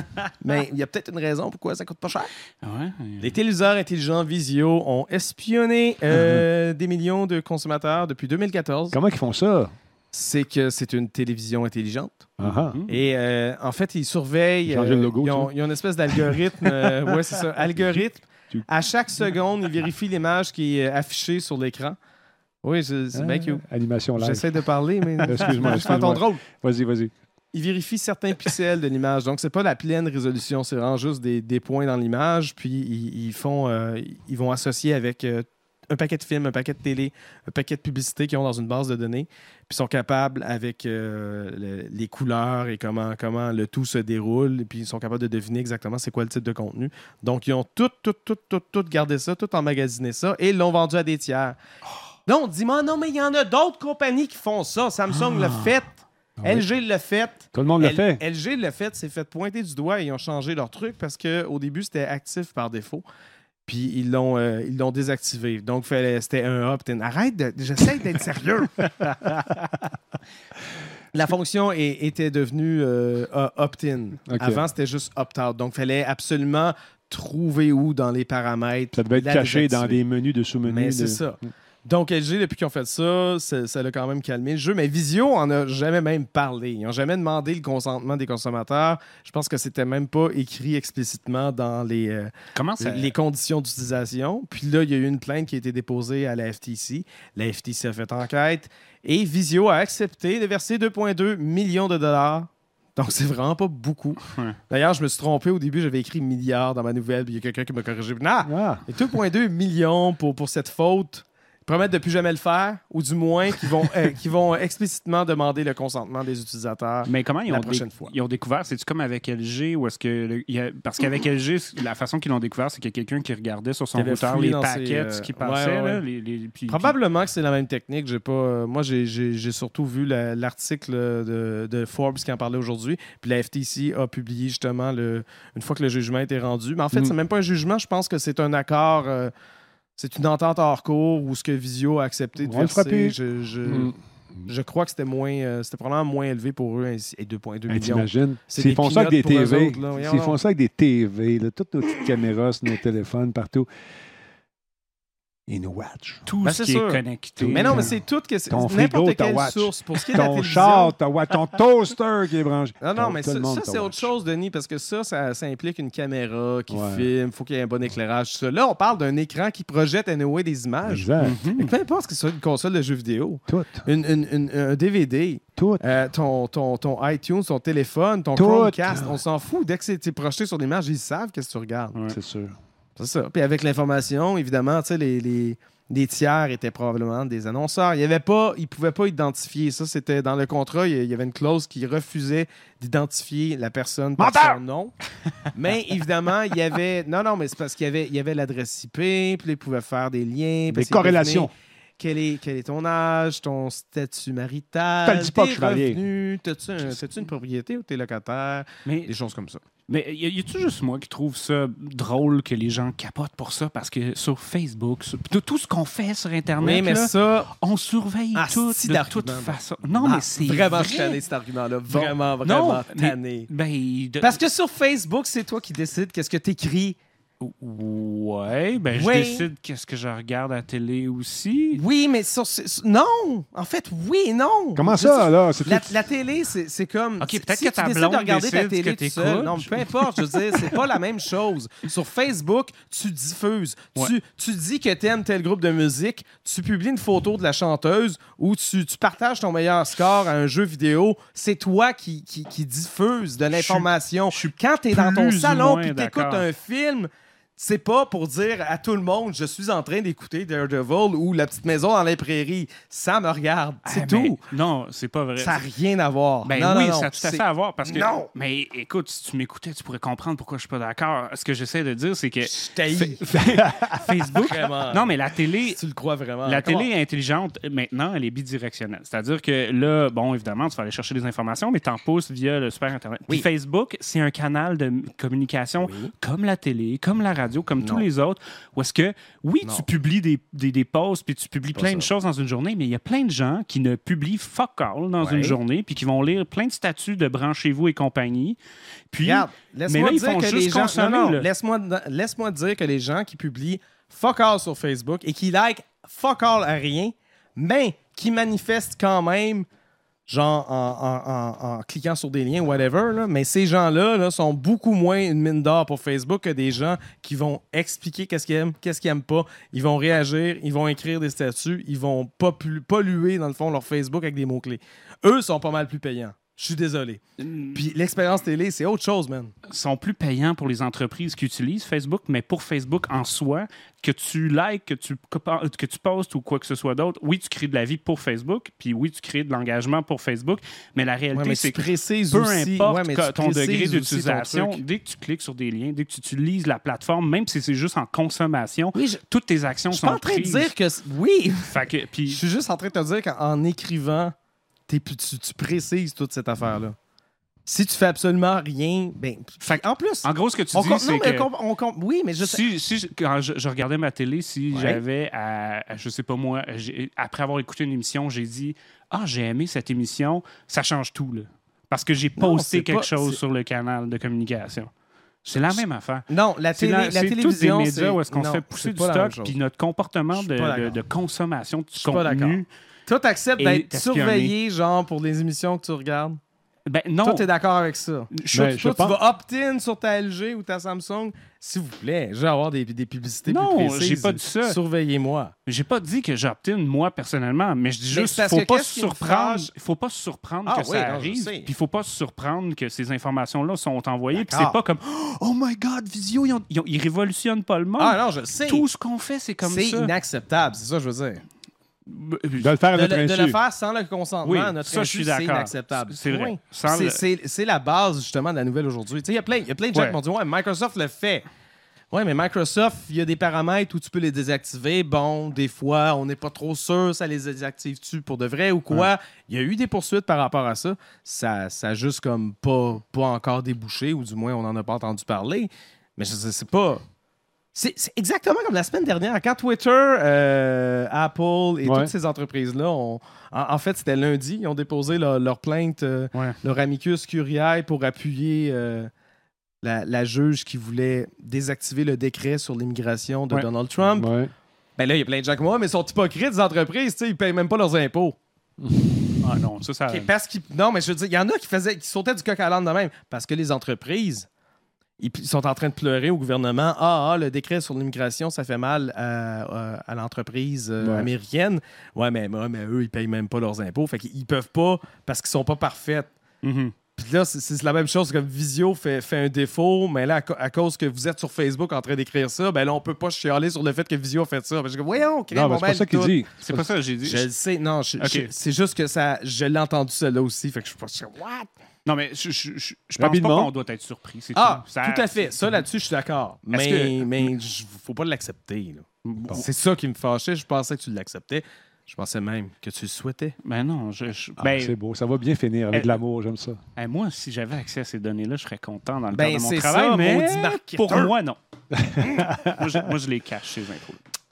Mais il y a peut-être une raison pourquoi ça coûte pas cher. Ouais. Les téléviseurs intelligents Visio ont espionné euh, des millions de consommateurs depuis deux mille quatorze. Comment ils font ça? C'est que c'est une télévision intelligente. Ah ah. Et euh, en fait, ils surveillent. Changer le euh, logo, ils, ont, ça. ils ont une espèce d'algorithme. euh, ouais, c'est ça. Algorithme. À chaque seconde, ils vérifient l'image qui est affichée sur l'écran. Oui, c'est c'est bien cute. Animation live. J'essaie de parler, mais. Excuse-moi. Je fais ton excuse-moi. drôle. Vas-y, vas-y. Ils vérifient certains pixels de l'image. Donc, c'est pas la pleine résolution, c'est vraiment juste des, des points dans l'image. Puis, ils, ils font, euh, ils vont associer avec euh, un paquet de films, un paquet de télé, un paquet de publicités qu'ils ont dans une base de données. Puis, ils sont capables, avec euh, le- les couleurs et comment, comment le tout se déroule, et puis ils sont capables de deviner exactement c'est quoi le type de contenu. Donc, ils ont tout, tout, tout, tout, tout gardé ça, tout emmagasiné ça, et ils l'ont vendu à des tiers. Non, on dit, mais non, mais il y en a d'autres compagnies qui font ça. Samsung l'a fait. Ah oui. L G l'a fait. Tout le monde l'a L- fait. L G l'a fait, s'est fait pointer du doigt et ils ont changé leur truc parce qu'au début, c'était actif par défaut. Puis ils l'ont, euh, ils l'ont désactivé. Donc, fallait- c'était un opt-in. Arrête, de, j'essaie d'être sérieux. La fonction est- était devenue euh, euh, opt-in. OK. Avant, c'était juste opt-out. Donc, il fallait absolument trouver où dans les paramètres. Ça devait être la caché dans désactiver. des menus de sous-menus. Mais de- c'est ça. Donc, L G, depuis qu'ils ont fait ça, ça ça l'a quand même calmé le jeu. Mais Visio en a jamais même parlé. Ils n'ont jamais demandé le consentement des consommateurs. Je pense que c'était même pas écrit explicitement dans les, euh, Comment ça- les conditions d'utilisation. Puis là, il y a eu une plainte qui a été déposée à la F T C. La F T C a fait enquête et Visio a accepté de verser deux virgule deux millions de dollars. Donc, c'est vraiment pas beaucoup. Ouais. D'ailleurs, je me suis trompé. Au début, j'avais écrit milliards dans ma nouvelle. Puis il y a quelqu'un qui m'a corrigé. Non! Ah. Et deux virgule deux millions pour, pour cette faute. Ils promettent de plus jamais le faire, ou du moins qu'ils vont, euh, qu'ils vont explicitement demander le consentement des utilisateurs Mais comment ils la ont, prochaine dé- fois. ils ont découvert? C'est-tu comme avec L G ou est-ce que. le- il y a- parce qu'avec L G, la façon qu'ils l'ont découvert, c'est qu'il y a quelqu'un qui regardait sur son Qui avait routeur fouillé les dans ses, paquets euh, qui ouais, passaient. ouais, là, ouais. les- les- puis- Probablement que c'est la même technique. J'ai pas, euh, moi, j'ai, j'ai- j'ai surtout vu la- l'article de, de Forbes qui en parlait aujourd'hui. Puis la F T C a publié justement le, une fois que le jugement était rendu. Mais en fait, Mm. c'est même pas un jugement. Je pense que c'est un accord. euh, c'est une entente hors cours où ce que Visio a accepté de On va le verser. frapper. Je, je, Mm. je crois que c'était moins, euh, c'était probablement moins élevé pour eux. ainsi- Et deux virgule deux Hey, millions. t'imagines? C'est S'ils des font ça avec des peanuts pour eux T V, autres, là. Voyons s'ils donc. font ça avec des T V, là, toutes nos petites caméras sur nos téléphones, partout. InWatch. Tout Ben, ce c'est qui sûr. est connecté. Mais non, mais c'est tout que c'est Ton frigo, n'importe ta quelle watch. source. Pour ce qui est de la Ton télévision. char, ta watch, ton toaster qui est branché. Non, non, Ton- mais tout ça, le monde, ça, ta c'est watch. autre chose, Denis, parce que ça, ça, ça implique une caméra qui Ouais. filme, il faut qu'il y ait un bon éclairage, tout ça. Là, on parle d'un écran qui projette anyway des images. Exact. Mais peu importe ce que ce soit une console de jeux vidéo, Tout. une, une- une- un D V D, Tout. euh, ton, ton, ton iTunes, ton téléphone, ton Tout. Chromecast, on s'en fout. Dès que c'est c'est projeté sur l'image, ils savent qu'est-ce que tu regardes. C'est sûr. C'est ça. Puis avec l'information, évidemment, tu sais, les, les, les tiers étaient probablement des annonceurs. Il y avait pas, ils ne pouvaient pas identifier. Ça, c'était dans le contrat, il y avait une clause qui refusait d'identifier la personne par Menteur! son nom. Mais évidemment, il y avait... Non, non, mais c'est parce qu'il y avait, il y avait l'adresse I P, puis ils pouvaient faire des liens. Des corrélations. Quel est, quel est ton âge, ton statut marital, Je te le dis pas tes que je vais aller. revenus, t'as-tu un- t'as-tu une propriété ou t'es locataire, Mais- des choses comme ça. Mais y a- y a-tu juste moi qui trouve ça drôle que les gens capotent pour ça? Parce que sur Facebook, sur- tout, tout ce qu'on fait sur Internet, Oui, mais là, ça... on surveille Ah, tout si de d'argument, toute ben. façon. Non, Ah, mais c'est vraiment, vrai. je suis tanné cet argument-là. Bon. Vraiment, vraiment Non, mais- tanné. Ben, de- Parce que sur Facebook, c'est toi qui décides qu'est-ce que tu écris. Ouais, ben je Oui. décide qu'est-ce que je regarde à la télé aussi. Oui, mais sur, sur- non! En fait, oui et non! Comment Je ça, sais- là? C'est La, tout- la télé, c'est c'est comme... Ok, peut-être si que tu ta décides blonde de regarder ta décide télé ce que tout seul, t'écoutes. non, peu importe, je veux dire, c'est pas la même chose. Sur Facebook, tu diffuses. Ouais. Tu, tu dis que t'aimes tel groupe de musique, tu publies une photo de la chanteuse ou tu, tu partages ton meilleur score à un jeu vidéo. C'est toi qui, qui, qui diffuse de l'information. Quand t'es dans ton plus ou salon moins puis t'écoutes d'accord. un film... C'est pas pour dire à tout le monde je suis en train d'écouter Daredevil ou La petite maison dans les prairies. Ça me regarde. C'est Ah, tout. ben, non, c'est pas vrai. Ça n'a rien à voir. Ben non, oui, non, non, ça a tout à c'est- fait à voir parce que. Non! Mais écoute, si tu m'écoutais, tu pourrais comprendre pourquoi je suis pas d'accord. Ce que j'essaie de dire, c'est que Je t'haïs. Facebook. Vraiment. Non, mais la télé. Si tu le crois vraiment. La Comment? télé intelligente, maintenant, elle est bidirectionnelle. C'est-à-dire que là, bon, évidemment, tu vas aller chercher des informations, mais tu en pousses via le super Internet. Puis Oui. Facebook, c'est un canal de communication comme la télé, comme la radio, comme tous Non. les autres, où est-ce que, oui, Non. tu publies des, des, des posts, puis tu publies Pas plein ça. de choses dans une journée, mais il y a plein de gens qui ne publient fuck all dans Ouais. une journée, puis qui vont lire plein de statuts de branchez-vous et compagnie. Puis, Regarde, mais laisse-moi là, ils dire font que juste les gens... consommer. Non, non, là. laisse-moi, laisse-moi dire que les gens qui publient fuck all sur Facebook et qui like fuck all à rien, mais qui manifestent quand même, genre en, en- en- en cliquant sur des liens, whatever, là, mais ces gens-là là, sont beaucoup moins une mine d'or pour Facebook que des gens qui vont expliquer qu'est-ce qu'ils aiment, qu'est-ce qu'ils aiment pas. Ils vont réagir, ils vont écrire des statuts, ils vont popul- polluer, dans le fond, leur Facebook avec des mots-clés. Eux sont pas mal plus payants. Je suis désolé. Puis l'expérience télé, c'est autre chose, man. Sont plus payants pour les entreprises qui utilisent Facebook, mais pour Facebook en soi, que tu likes, que tu, que tu postes ou quoi que ce soit d'autre, oui, tu crées de la vie pour Facebook, puis oui, tu crées de l'engagement pour Facebook, mais la réalité, Ouais, mais c'est tu que précises peu aussi- importe ouais, mais que- tu ton degré précises aussi ton d'utilisation, truc. dès que tu cliques sur des liens, dès que tu utilises la plateforme, même si c'est juste en consommation, toutes tes actions Je suis sont pas en train de prises. dire que... c- Oui! Fait que, puis- Je suis juste en train de te dire qu'en écrivant, t'es plus- tu, tu précises toute cette affaire-là. Si tu fais absolument rien, ben... Fait que, en plus... en gros, ce que tu on dis, com- c'est non, mais que... on com- on com- oui, mais je sais... Si, si je- quand je, je regardais ma télé, si Ouais. j'avais, à, à- je sais pas moi, j'ai- après avoir écouté une émission, j'ai dit « Ah, j'ai aimé cette émission », ça change tout, là. Parce que j'ai Non, posté c'est quelque pas- chose c'est- sur le canal de communication. C'est la même affaire. Non, la, C'est télé, la- la c'est tous des télévision, médias c'est... où est-ce qu'on se non, fait pousser c'est du pas la même stock, chose. puis notre comportement Je suis de, pas de- d'accord. de consommation de Je suis pas d'accord. contenu. Toi, t'acceptes est d'être espionné. surveillé, genre, pour les émissions que tu regardes? Ben non. Toi, t'es d'accord avec ça? Je- Toi, je toi, pense- tu vas opt-in sur ta L G ou ta Samsung? S'il vous plaît, je vais avoir des, des publicités Non, plus précises. j'ai pas dit ça. Surveillez-moi. J'ai pas dit que j'obtiens moi personnellement, mais je dis Mais juste c'est parce faut que pas qu'est-ce se qui me surprendre, fâche- il faut pas se surprendre Ah que oui, ça non, je arrive, sais. puis il faut pas se surprendre que ces informations là sont envoyées, puis D'accord. c'est pas comme oh my god, Visio ils, ont- ils, ont- ils révolutionnent pas le monde. Ah non, je sais. Tout ce qu'on fait c'est comme ça. C'est inacceptable, c'est ça que je veux dire. De le faire à De, notre le- de insu. le faire sans le consentement Oui, à notre ça, je insu, suis c'est d'accord. inacceptable. C'est vrai. Point. Sans C'est- le- C'est c'est la base, justement, de la nouvelle aujourd'hui. Tu sais, Il y a plein, il y a plein de gens Ouais. qui m'ont dit « Ouais, Microsoft le fait. » Oui, mais Microsoft, il y a des paramètres où tu peux les désactiver. Bon, des fois, on n'est pas trop sûr, ça les désactive-tu pour de vrai ou quoi? Il y a eu des poursuites par rapport à ça. Ça ça a juste comme pas, pas encore débouché, ou du moins, on n'en a pas entendu parler. Mais je sais, c'est pas... C'est c'est exactement comme la semaine dernière, quand Twitter, euh, Apple et Ouais. toutes ces entreprises-là, ont- en, en fait, c'était lundi, ils ont déposé leur, leur plainte, euh, Ouais. leur amicus curiae pour appuyer euh, la, la juge qui voulait désactiver le décret sur l'immigration de Ouais. Donald Trump. Ouais. Ben là, il y a plein de gens comme moi, mais ils sont hypocrites, les entreprises, tu sais, ils payent même pas leurs impôts. Ah non, ça, ça... Okay, parce qu'ils... Non, mais je veux dire, il y en a qui faisaient, qui sautaient du coq à l'âne de même. Parce que les entreprises, ils sont en train de pleurer au gouvernement. Ah, ah le décret sur l'immigration, ça fait mal à, à, à l'entreprise euh, ouais. américaine. Ouais mais, ouais, mais eux, ils payent même pas leurs impôts. Fait qu'ils peuvent pas parce qu'ils sont pas parfaits. Mm-hmm. Puis là, c'est, c'est la même chose comme Visio fait, fait un défaut, mais là, à, co- à cause que vous êtes sur Facebook en train d'écrire ça, ben là, on peut pas chialer sur le fait que Visio a fait ça. Ben, je dis, voyons, crée non, mon c'est pas ça qu'il dit. C'est pas ça que j'ai dit. Je le sais, non, je, okay. je, c'est juste que ça, je l'ai entendu ça là aussi, fait que je suis pas sûr. What? Non, mais je, je, je, je pense pas qu'on doit être surpris. C'est ah, tout. Ça, tout à fait. Ça, là-dessus, je suis d'accord. Mais, que... mais je, faut pas l'accepter. Là. Bon. C'est ça qui me fâchait. Je pensais que tu l'acceptais. Je pensais même que tu le souhaitais. Ben non, je... je ah, ben, c'est beau. Ça va bien finir avec euh, l'amour. J'aime ça. Euh, moi, si j'avais accès à ces données-là, je serais content dans le ben, cadre de mon c'est travail. Ça, mais pour moi, non. moi, je, moi, je les cache, ces infos.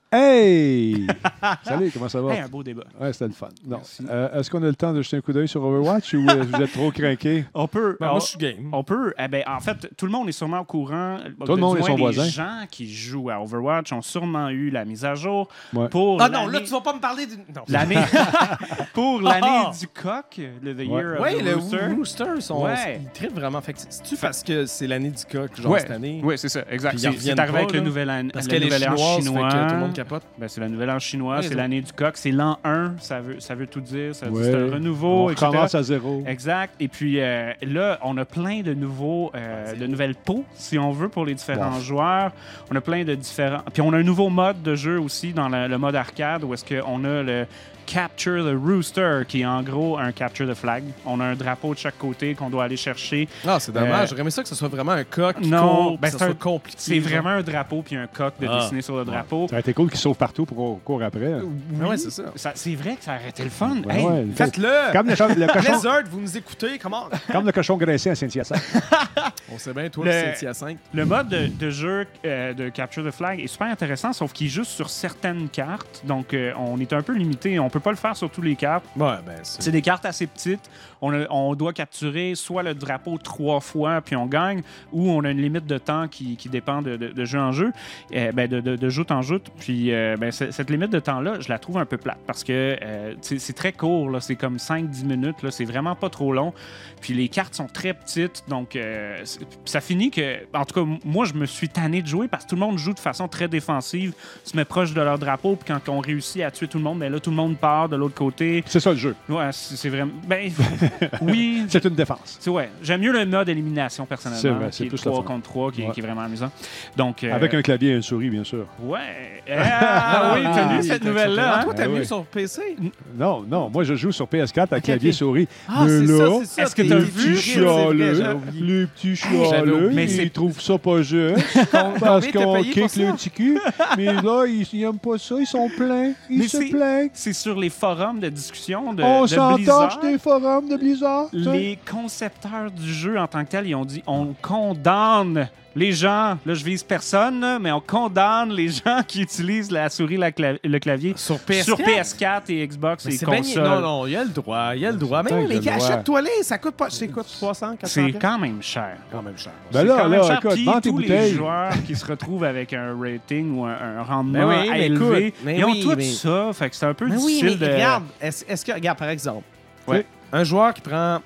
Hey! Salut, comment ça va? Hey, un beau débat. Ouais, c'était le fun. Non. Euh, est-ce qu'on a le temps de jeter un coup d'œil sur Overwatch ou euh, vous êtes trop craqués? On peut. Ben, on, moi, je suis game. On peut. Eh ben, en fait, tout le monde est sûrement au courant. Tout le monde est son voisin. Les gens qui jouent à Overwatch ont sûrement eu la mise à jour ouais. pour. Ah non, là, tu vas pas me parler d'une. L'année. pour l'année du coq, le The ouais. Year ouais, of the le Rooster. Le Rooster, sont, ouais. ils trippent vraiment. Fait que c'est-tu parce que c'est l'année du coq, genre ouais. cette année? Oui, c'est ça, exact. C'est, c'est arrivé pas, avec là, le nouvel an parce le que nouvel les an chinois, chinois. Fait que tout le monde capote. Ben, c'est le nouvel an chinois, ouais, c'est ça. l'année du coq, c'est l'an un, ça veut, ça veut tout dire. Ça ouais. C'est un renouveau, on et cetera. commence à zéro. Exact. Et puis euh, là, on a plein de nouveaux, euh, de nouvelles peaux, si on veut, pour les différents wow. joueurs. On a plein de différents. Puis on a un nouveau mode de jeu aussi dans le, le mode arcade où est-ce qu'on a le Capture the Rooster, qui est en gros un Capture the Flag. On a un drapeau de chaque côté qu'on doit aller chercher. Ah, c'est dommage. Euh, J'aurais aimé ça que ce soit vraiment un coq qui non, court, ben, que ça soit compliqué. C'est vraiment un drapeau puis un coq de ah. dessiner sur le drapeau. Ça aurait été cool qu'il sauve partout pour qu'on court après. Oui, ben ouais, c'est ça. ça. C'est vrai que ça aurait été le fun. Ben hey, ouais, faites-le! Comme le, le cochon... Blizzard, vous nous écoutez, comment? Comme le cochon graissé à Saint-Hyacinthe. On sait bien, toi, le, Saint-Hyacinthe. Le mode de, de jeu euh, de Capture the Flag est super intéressant, sauf qu'il est juste sur certaines cartes. Donc, euh, on est un peu limité. On peut pas le faire sur tous les cartes. Ouais, ben, c'est... c'est des cartes assez petites. On, a, on doit capturer soit le drapeau trois fois, puis on gagne, ou on a une limite de temps qui, qui dépend de, de, de jeu en jeu, euh, ben de, de, de joute en joute. Puis euh, ben, cette limite de temps-là, je la trouve un peu plate parce que euh, c'est très court. Là, c'est comme cinq dix minutes. Là, c'est vraiment pas trop long. Puis les cartes sont très petites. Donc, euh, ça finit que... En tout cas, moi, je me suis tanné de jouer parce que tout le monde joue de façon très défensive, se met proche de leur drapeau, puis quand on réussit à tuer tout le monde, ben là, tout le monde part de l'autre côté. C'est ça le jeu. Ouais, c'est, c'est vraiment... Ben, oui. C'est une défense. C'est, ouais. J'aime mieux le mode élimination, personnellement. C'est vrai, c'est qui est trois contre trois, qui, ouais. qui est vraiment amusant. Donc, euh... avec un clavier et une souris, bien sûr. Ouais. Ah, oui, t'as lu cette nouvelle-là. Ah, toi, t'as ah, vu oui. sur P C? Non, non. Moi, je joue sur P S quatre avec okay, clavier okay. souris. Ah, mais c'est là, ça, c'est ça. Est-ce que t'as vu? Les petits chialeux, les petits chialeux, ils trouvent ça pas juste parce qu'on kick le petit cul. Mais là, ils, ils aiment pas ça. Ils sont pleins. Ils mais se c'est, plaignent. C'est sur les forums de discussion de, on de s'entorche Blizzard. des forums de Blizzard. Les concepteurs du jeu en tant que tel, ils ont dit on condamne les gens, là je vise personne, là, mais on condamne les gens qui utilisent la souris, la clav- le clavier sur P S quatre, sur P S quatre et Xbox mais et c'est consoles. Ben, non, non, il y a le droit, il y a le droit. Mais oui, mais achète-toi les, ça coûte pas, c'est coûte trois cents, quatre cents. C'est quand même cher. Quand même cher. Ben c'est là, quand même là, cher. écoute, Puis vends tes tous bouteilles. les joueurs qui se retrouvent avec un rating ou un, un rendement ben oui, mais élevé, écoute, mais ils ont oui, tout mais... ça, fait que c'est un peu mais difficile oui, mais de... regarde, est-ce, est-ce que, regarde, par exemple, ouais. un joueur qui prend...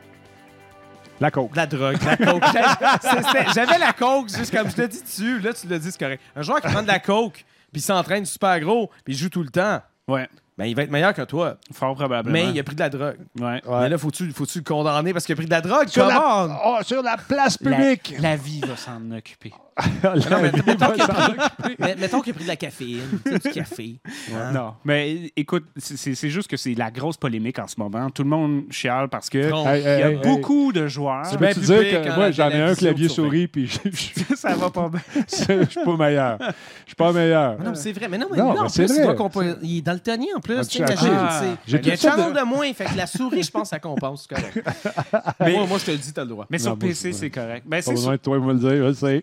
La coke. De la drogue, la coke. J'avais, j'avais la coke, juste comme je l'ai dit dessus. Là, tu l'as dit, c'est correct. Un joueur qui prend de la coke, puis il s'entraîne super gros, puis il joue tout le temps. Ouais. Ben, il va être meilleur que toi. Fort probablement. Mais il a pris de la drogue. Ouais. ouais. Mais là, faut-tu, faut-tu le condamner parce qu'il a pris de la drogue? Sur, Comment? la... Oh, sur la place publique. La, la vie va s'en occuper. non, mais, mettons, qu'il a pris, mais, mettons qu'il a pris de la caféine, du café. Hein? Non, mais écoute, c'est, c'est juste que c'est la grosse polémique en ce moment. Tout le monde chiale parce que il hey, y a hey, beaucoup hey. de joueurs. Tu peux te dire que moi, j'en ai un clavier souris, puis ça va pas bien. Je suis pas meilleur. Je suis pas meilleur. Non, mais c'est vrai. Mais non, mais non, là, en mais plus, il, doit compo- il est daltonien en plus. Ah, Tu tu- imagines, ah, tu sais. j'ai Il y a un tout ça channel de- de moins, fait que la souris, je pense, ça compense. C'est correct. Mais- moi, moi, je te le dis, t'as le droit. Mais sur Non, P moi, C, je- c'est correct. Ben, Pas c'est besoin sûr. de toi me le dire, je le sais.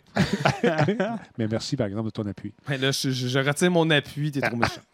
Mais merci, par exemple, de ton appui. Ben là, je, je, je retire mon appui, t'es trop méchant.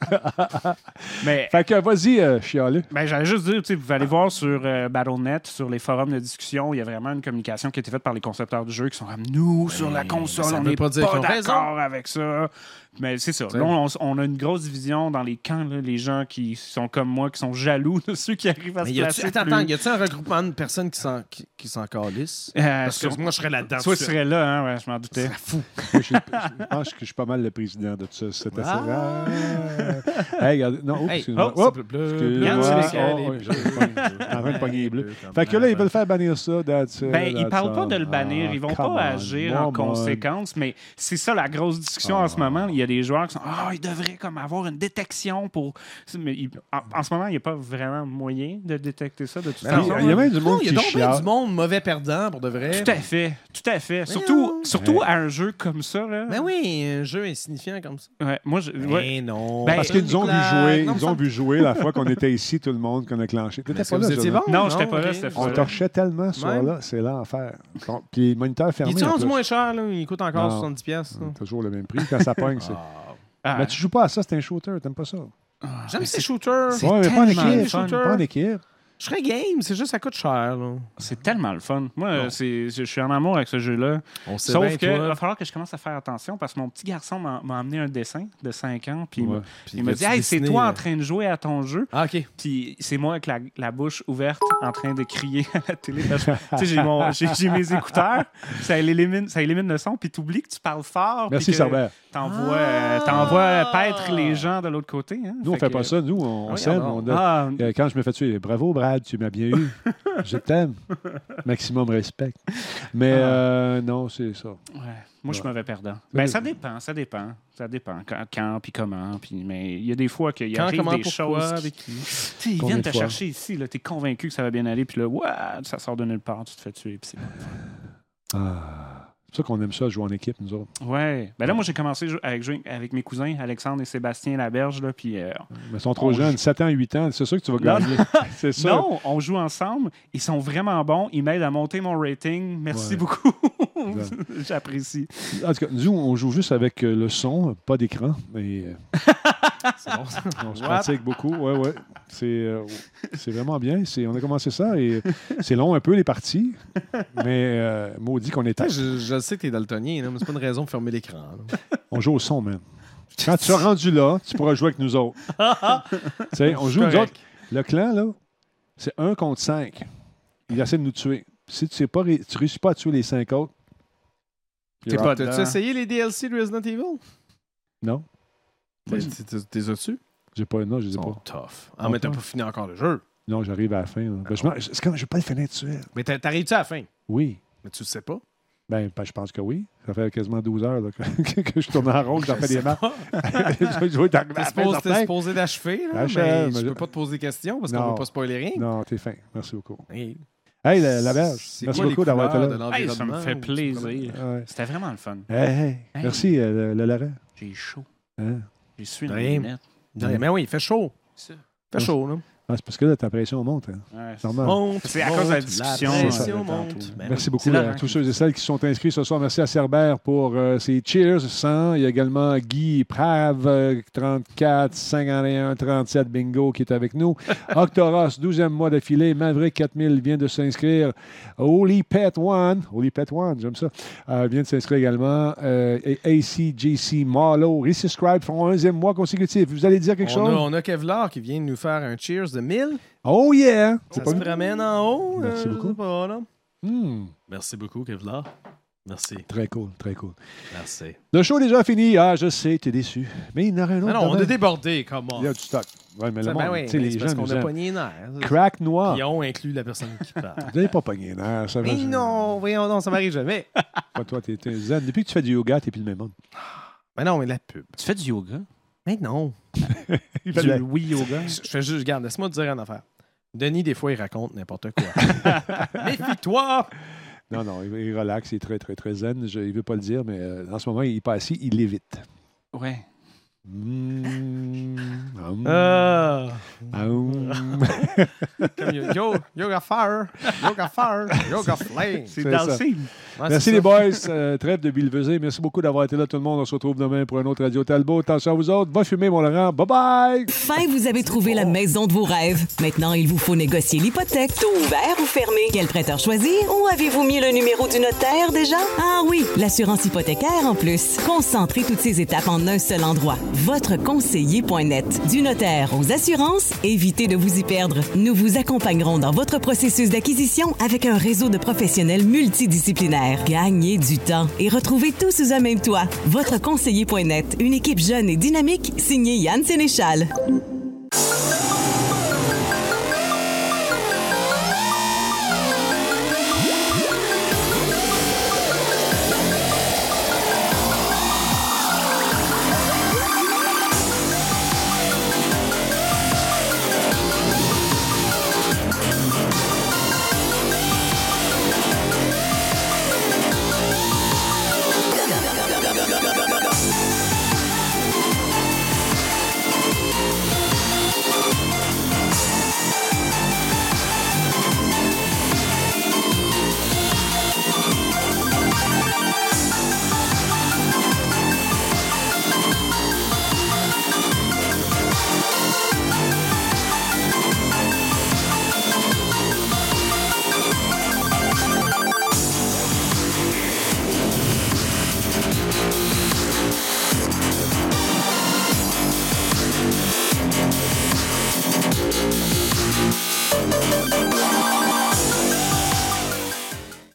Mais Fait que, vas-y, euh, chialeux. ben, j'allais juste dire, tu sais, vous allez voir sur euh, Battle point net, sur les forums de discussion, il y a vraiment une communication qui a été faite par les concepteurs du jeu qui sont comme nous, sur la console, ça on veut n'est pas pas, dire qu'ils ont d'accord raison. avec ça. Mais c'est ça. T'sais. Là, on, on a une grosse division dans les camps, là, les gens qui sont comme moi, qui sont jaloux de ceux qui arrivent à Mais se y a-tu, placer. attends, plus- attends, y a-tu un regroupement de personnes qui s'en, qui, qui s'en calissent? Euh, Parce que sur- moi, je serais là-dedans. Toi, tout tu seul. serais là, hein, ouais, je m'en doutais. fou. Moi, je, je pense que je suis pas mal le président de tout ça. C'est assez Ah. rare. Hey, regarde. Non, oups, Hey, excuse-moi. oh, Oups, c'est bleu, excuse-moi. bleu, Oh, c'est oh, bleu. je- je- je suis en train de pogner les bleus. Fait que là, ils veulent faire bannir ça. That's it, Ben, ils that's parlent pas all. de le bannir, Ah, ils vont come pas on, agir come en on. conséquence, mais c'est ça la grosse discussion en ce moment. Il y a des joueurs qui sont ah, ils devraient comme avoir une détection pour. Mais ils- en, en ce moment, il n'y a pas vraiment moyen de détecter ça de toute Ben non, façon. Il y a même du monde Non, il y a qui donc bien chiale. du monde mauvais perdant, pour de vrai. Tout à fait, tout à fait. Surtout, surtout à un jeu comme ça. Là. Ben oui, un jeu insignifiant comme ça. Ouais, moi, je, ouais. Mais non. Ben, Parce qu'ils nous ont vu Blague. jouer, Non, ils nous ça ont me- vu jouer la fois qu'on était ici, tout le monde, qu'on a clenché. T'étais Est-ce pas que là, vous étiez Jonathan? bon? Non, j'étais pas là ok. cette On fois-là. torchait tellement ce soir-là, c'est l'enfer. Bon, puis le moniteur fermé. Il est en rendu plus. moins cher, là. Il coûte encore Non. soixante-dix piastres. là. Toujours le même prix. Quand ça pogne, c'est. Ah, Mais tu joues pas à ça, c'est un shooter, t'aimes pas ça? J'aime ces shooters. c'est Ouais, mais pas en tellement équipe. le fun. Pas en équipe. Je serais game, c'est juste ça coûte cher. Là. C'est tellement le fun. Moi, Non. euh, c'est, je suis en amour avec ce jeu-là. On sait Sauf bien, qu'il toi. va falloir que je commence à faire attention parce que mon petit garçon m'a, m'a amené un dessin de cinq ans. Puis il m'a- Ouais. Puis il m'a vas-tu dit hey, c'est dessiner, toi là? en train de jouer à ton jeu. Ah, OK. Puis c'est moi avec la, la bouche ouverte en train de crier à la télé. Parce que, tu sais, j'ai, mon- j'ai, j'ai mes écouteurs, ça élimine, ça élimine le son, puis tu oublies que tu parles fort. Merci, puis que Cerbère. T'envoies, euh, t'envoies paître les gens de l'autre côté. Hein? Nous, on Fait fait que- pas ça. Nous, on, on Oui, s'aime. alors. on a- Ah, Euh, Quand je me fais tuer, bravo Brad, tu m'as bien eu. Je t'aime. Maximum respect. Mais euh, non, c'est ça. ouais. Moi, je suis Ouais. mauvais perdant. Ben, ça dépend, ça dépend. Ça dépend. Quand, quand puis comment. Puis, mais il y a des fois qu'il y Quand, arrive comment, des pourquoi, choses. avec qui- qui? Tu sais, ils Combien viennent de te fois? chercher ici. Tu es convaincu que ça va bien aller. Puis là, ouah, ça sort de nulle part. Tu te fais tuer. Puis c'est pas le fun. Ah. C'est pour ça qu'on aime ça, jouer en équipe, nous autres. Ouais. Ben là, moi, j'ai commencé jou- avec, jouer avec mes cousins, Alexandre et Sébastien Laberge. Là, puis, euh, Mais ils sont trop On jeunes, joue- sept ans, huit ans. C'est sûr que tu vas Non, gagner. C'est ça. non, on joue ensemble. Ils sont vraiment bons. Ils m'aident à monter mon rating. Merci Ouais. beaucoup. J'apprécie. En tout cas, nous, on joue juste avec euh, le son, pas d'écran. Mais euh, C'est bon, ça. on se What? pratique beaucoup. Ouais, ouais. C'est, euh, c'est vraiment bien. C'est, on a commencé ça et c'est long un peu, les parties. Mais euh, maudit qu'on est Putain, Je, je sais que t'es daltonien, là, mais c'est pas une raison de fermer l'écran. là. On joue au son, man. Quand tu seras rendu là, tu pourras jouer avec nous autres. Tu sais, on joue nous Correct. autres. Le clan, là, c'est un contre cinq. Il essaie de nous tuer. Si tu sais pas, ré- tu réussis pas à tuer les cinq autres, T'es pas T'as-tu dedans. essayé les D L C de Resident Evil? non, T'es- t'es- T'es as-tu? j'ai pas, non, je les Ils ai sont pas. tough. Ah, mais t'as pas fini encore le jeu. Non, j'arrive à la fin. là. Ben, je, m'en- c'est comme, je vais pas le finir tout de suite. Mais t'as- t'arrives-tu à la fin? Oui. Mais tu le sais pas. Ben, ben, je pense que oui. Ça fait quasiment douze heures là, que, que je tourne en rond, que j'en fais des maths. je vais jouer dans T'es la fin, supposé, t'es certain. supposé d'achever, là, Achève, mais mais je je- peux pas te poser des questions parce qu'on Non. veut pas spoiler rien. Non, t'es fin. Merci beaucoup. Hey. Hey, la, la berge. C'est Merci quoi les beaucoup d'avoir été couleurs de là. Hey, ça me l'environnement fait ou tu plaisir. Ouais. C'était vraiment le fun. Hey, hey. Hey. Merci, euh, le, le Laurent. J'ai chaud. Hein? J'ai su une Rien. lunette. connais? Mais oui, il fait chaud. Ça. Il fait chaud, là. Ah, c'est parce que là, ta pression monte. Hein. Ouais, C'est normal. Monte, C'est à monte, cause de la discussion, pression euh, monte. tantôt. Ben Merci oui. beaucoup C'est à Laurent tous qui- ceux et celles qui sont inscrits ce soir. Merci à Cerbère pour euh, ses cheers cent. Il y a également Guy Prave, euh, trente-quatre, cinquante et un, trente-sept, bingo, qui est avec nous. Octoros, douzième mois d'affilée. Maverick quatre mille vient de s'inscrire. Holy Pet One, Holy Pet One, j'aime ça, euh, vient de s'inscrire également. Euh, et A C J C Marlowe, Resubscribe, font un onzième mois consécutif. Vous allez dire quelque On a, chose? on a Kevlar qui vient nous faire un cheers de mille. Oh yeah! Ça pas se vu? ramène en haut. Merci euh, je beaucoup. sais pas, là. Hmm, Merci beaucoup, Kevlar. Merci. très cool, très cool. Merci. Le show est déjà fini. Ah, je sais, t'es déçu. Mais il y en aurait un autre. Ah non, on demain. a débordé, comment? Il y a du stock. Ouais, mais le Ça, monde, ben oui, tu sais, mais les c'est gens parce qu'on nous a aiment. pogné les nerfs. Crack noir. Ils ont inclus la personne qui parle. Vous n'avez pas pogné nerf. Ça va, Mais je- non, voyons non, ça m'arrive jamais. Pas toi, t'es t'es zen. Depuis que tu fais du yoga, t'es plus le même homme. Mais non, mais la pub. Tu fais du yoga? Mais non. Il fait Du la- oui yoga? Je je fais juste, regarde, laisse-moi te dire une affaire. Denis, des fois, il raconte n'importe quoi. Méfie-toi! Non, non, il, il relaxe, il est très, très, très zen. Je, il veut pas le dire, mais euh, en ce moment, il est pas assis, il l'évite. Ouais. Ah. Comme yo, yo, yoga fire, yoga fire, yoga flame. C'est dans le signe. Ouais, Merci les ça. boys. Euh, trêve de billevesée. Merci beaucoup d'avoir été là, tout le monde. On se retrouve demain pour un autre Radio Talbot. Attention à vous autres. Va fumer, mon Laurent. Bye-bye! Fin, vous avez trouvé la maison de vos rêves. Maintenant, il vous faut négocier l'hypothèque. Taux ouvert ou fermé? Quel prêteur choisir? Ou avez-vous mis le numéro du notaire déjà? Ah oui, l'assurance hypothécaire en plus. Concentrez toutes ces étapes en un seul endroit. votre conseiller point net. Du notaire aux assurances, évitez de vous y perdre. Nous vous accompagnerons dans votre processus d'acquisition avec un réseau de professionnels multidisciplinaires. Gagnez du temps et retrouvez tout sous un même toit. votre conseiller point net, une équipe jeune et dynamique, signée Yann Sénéchal.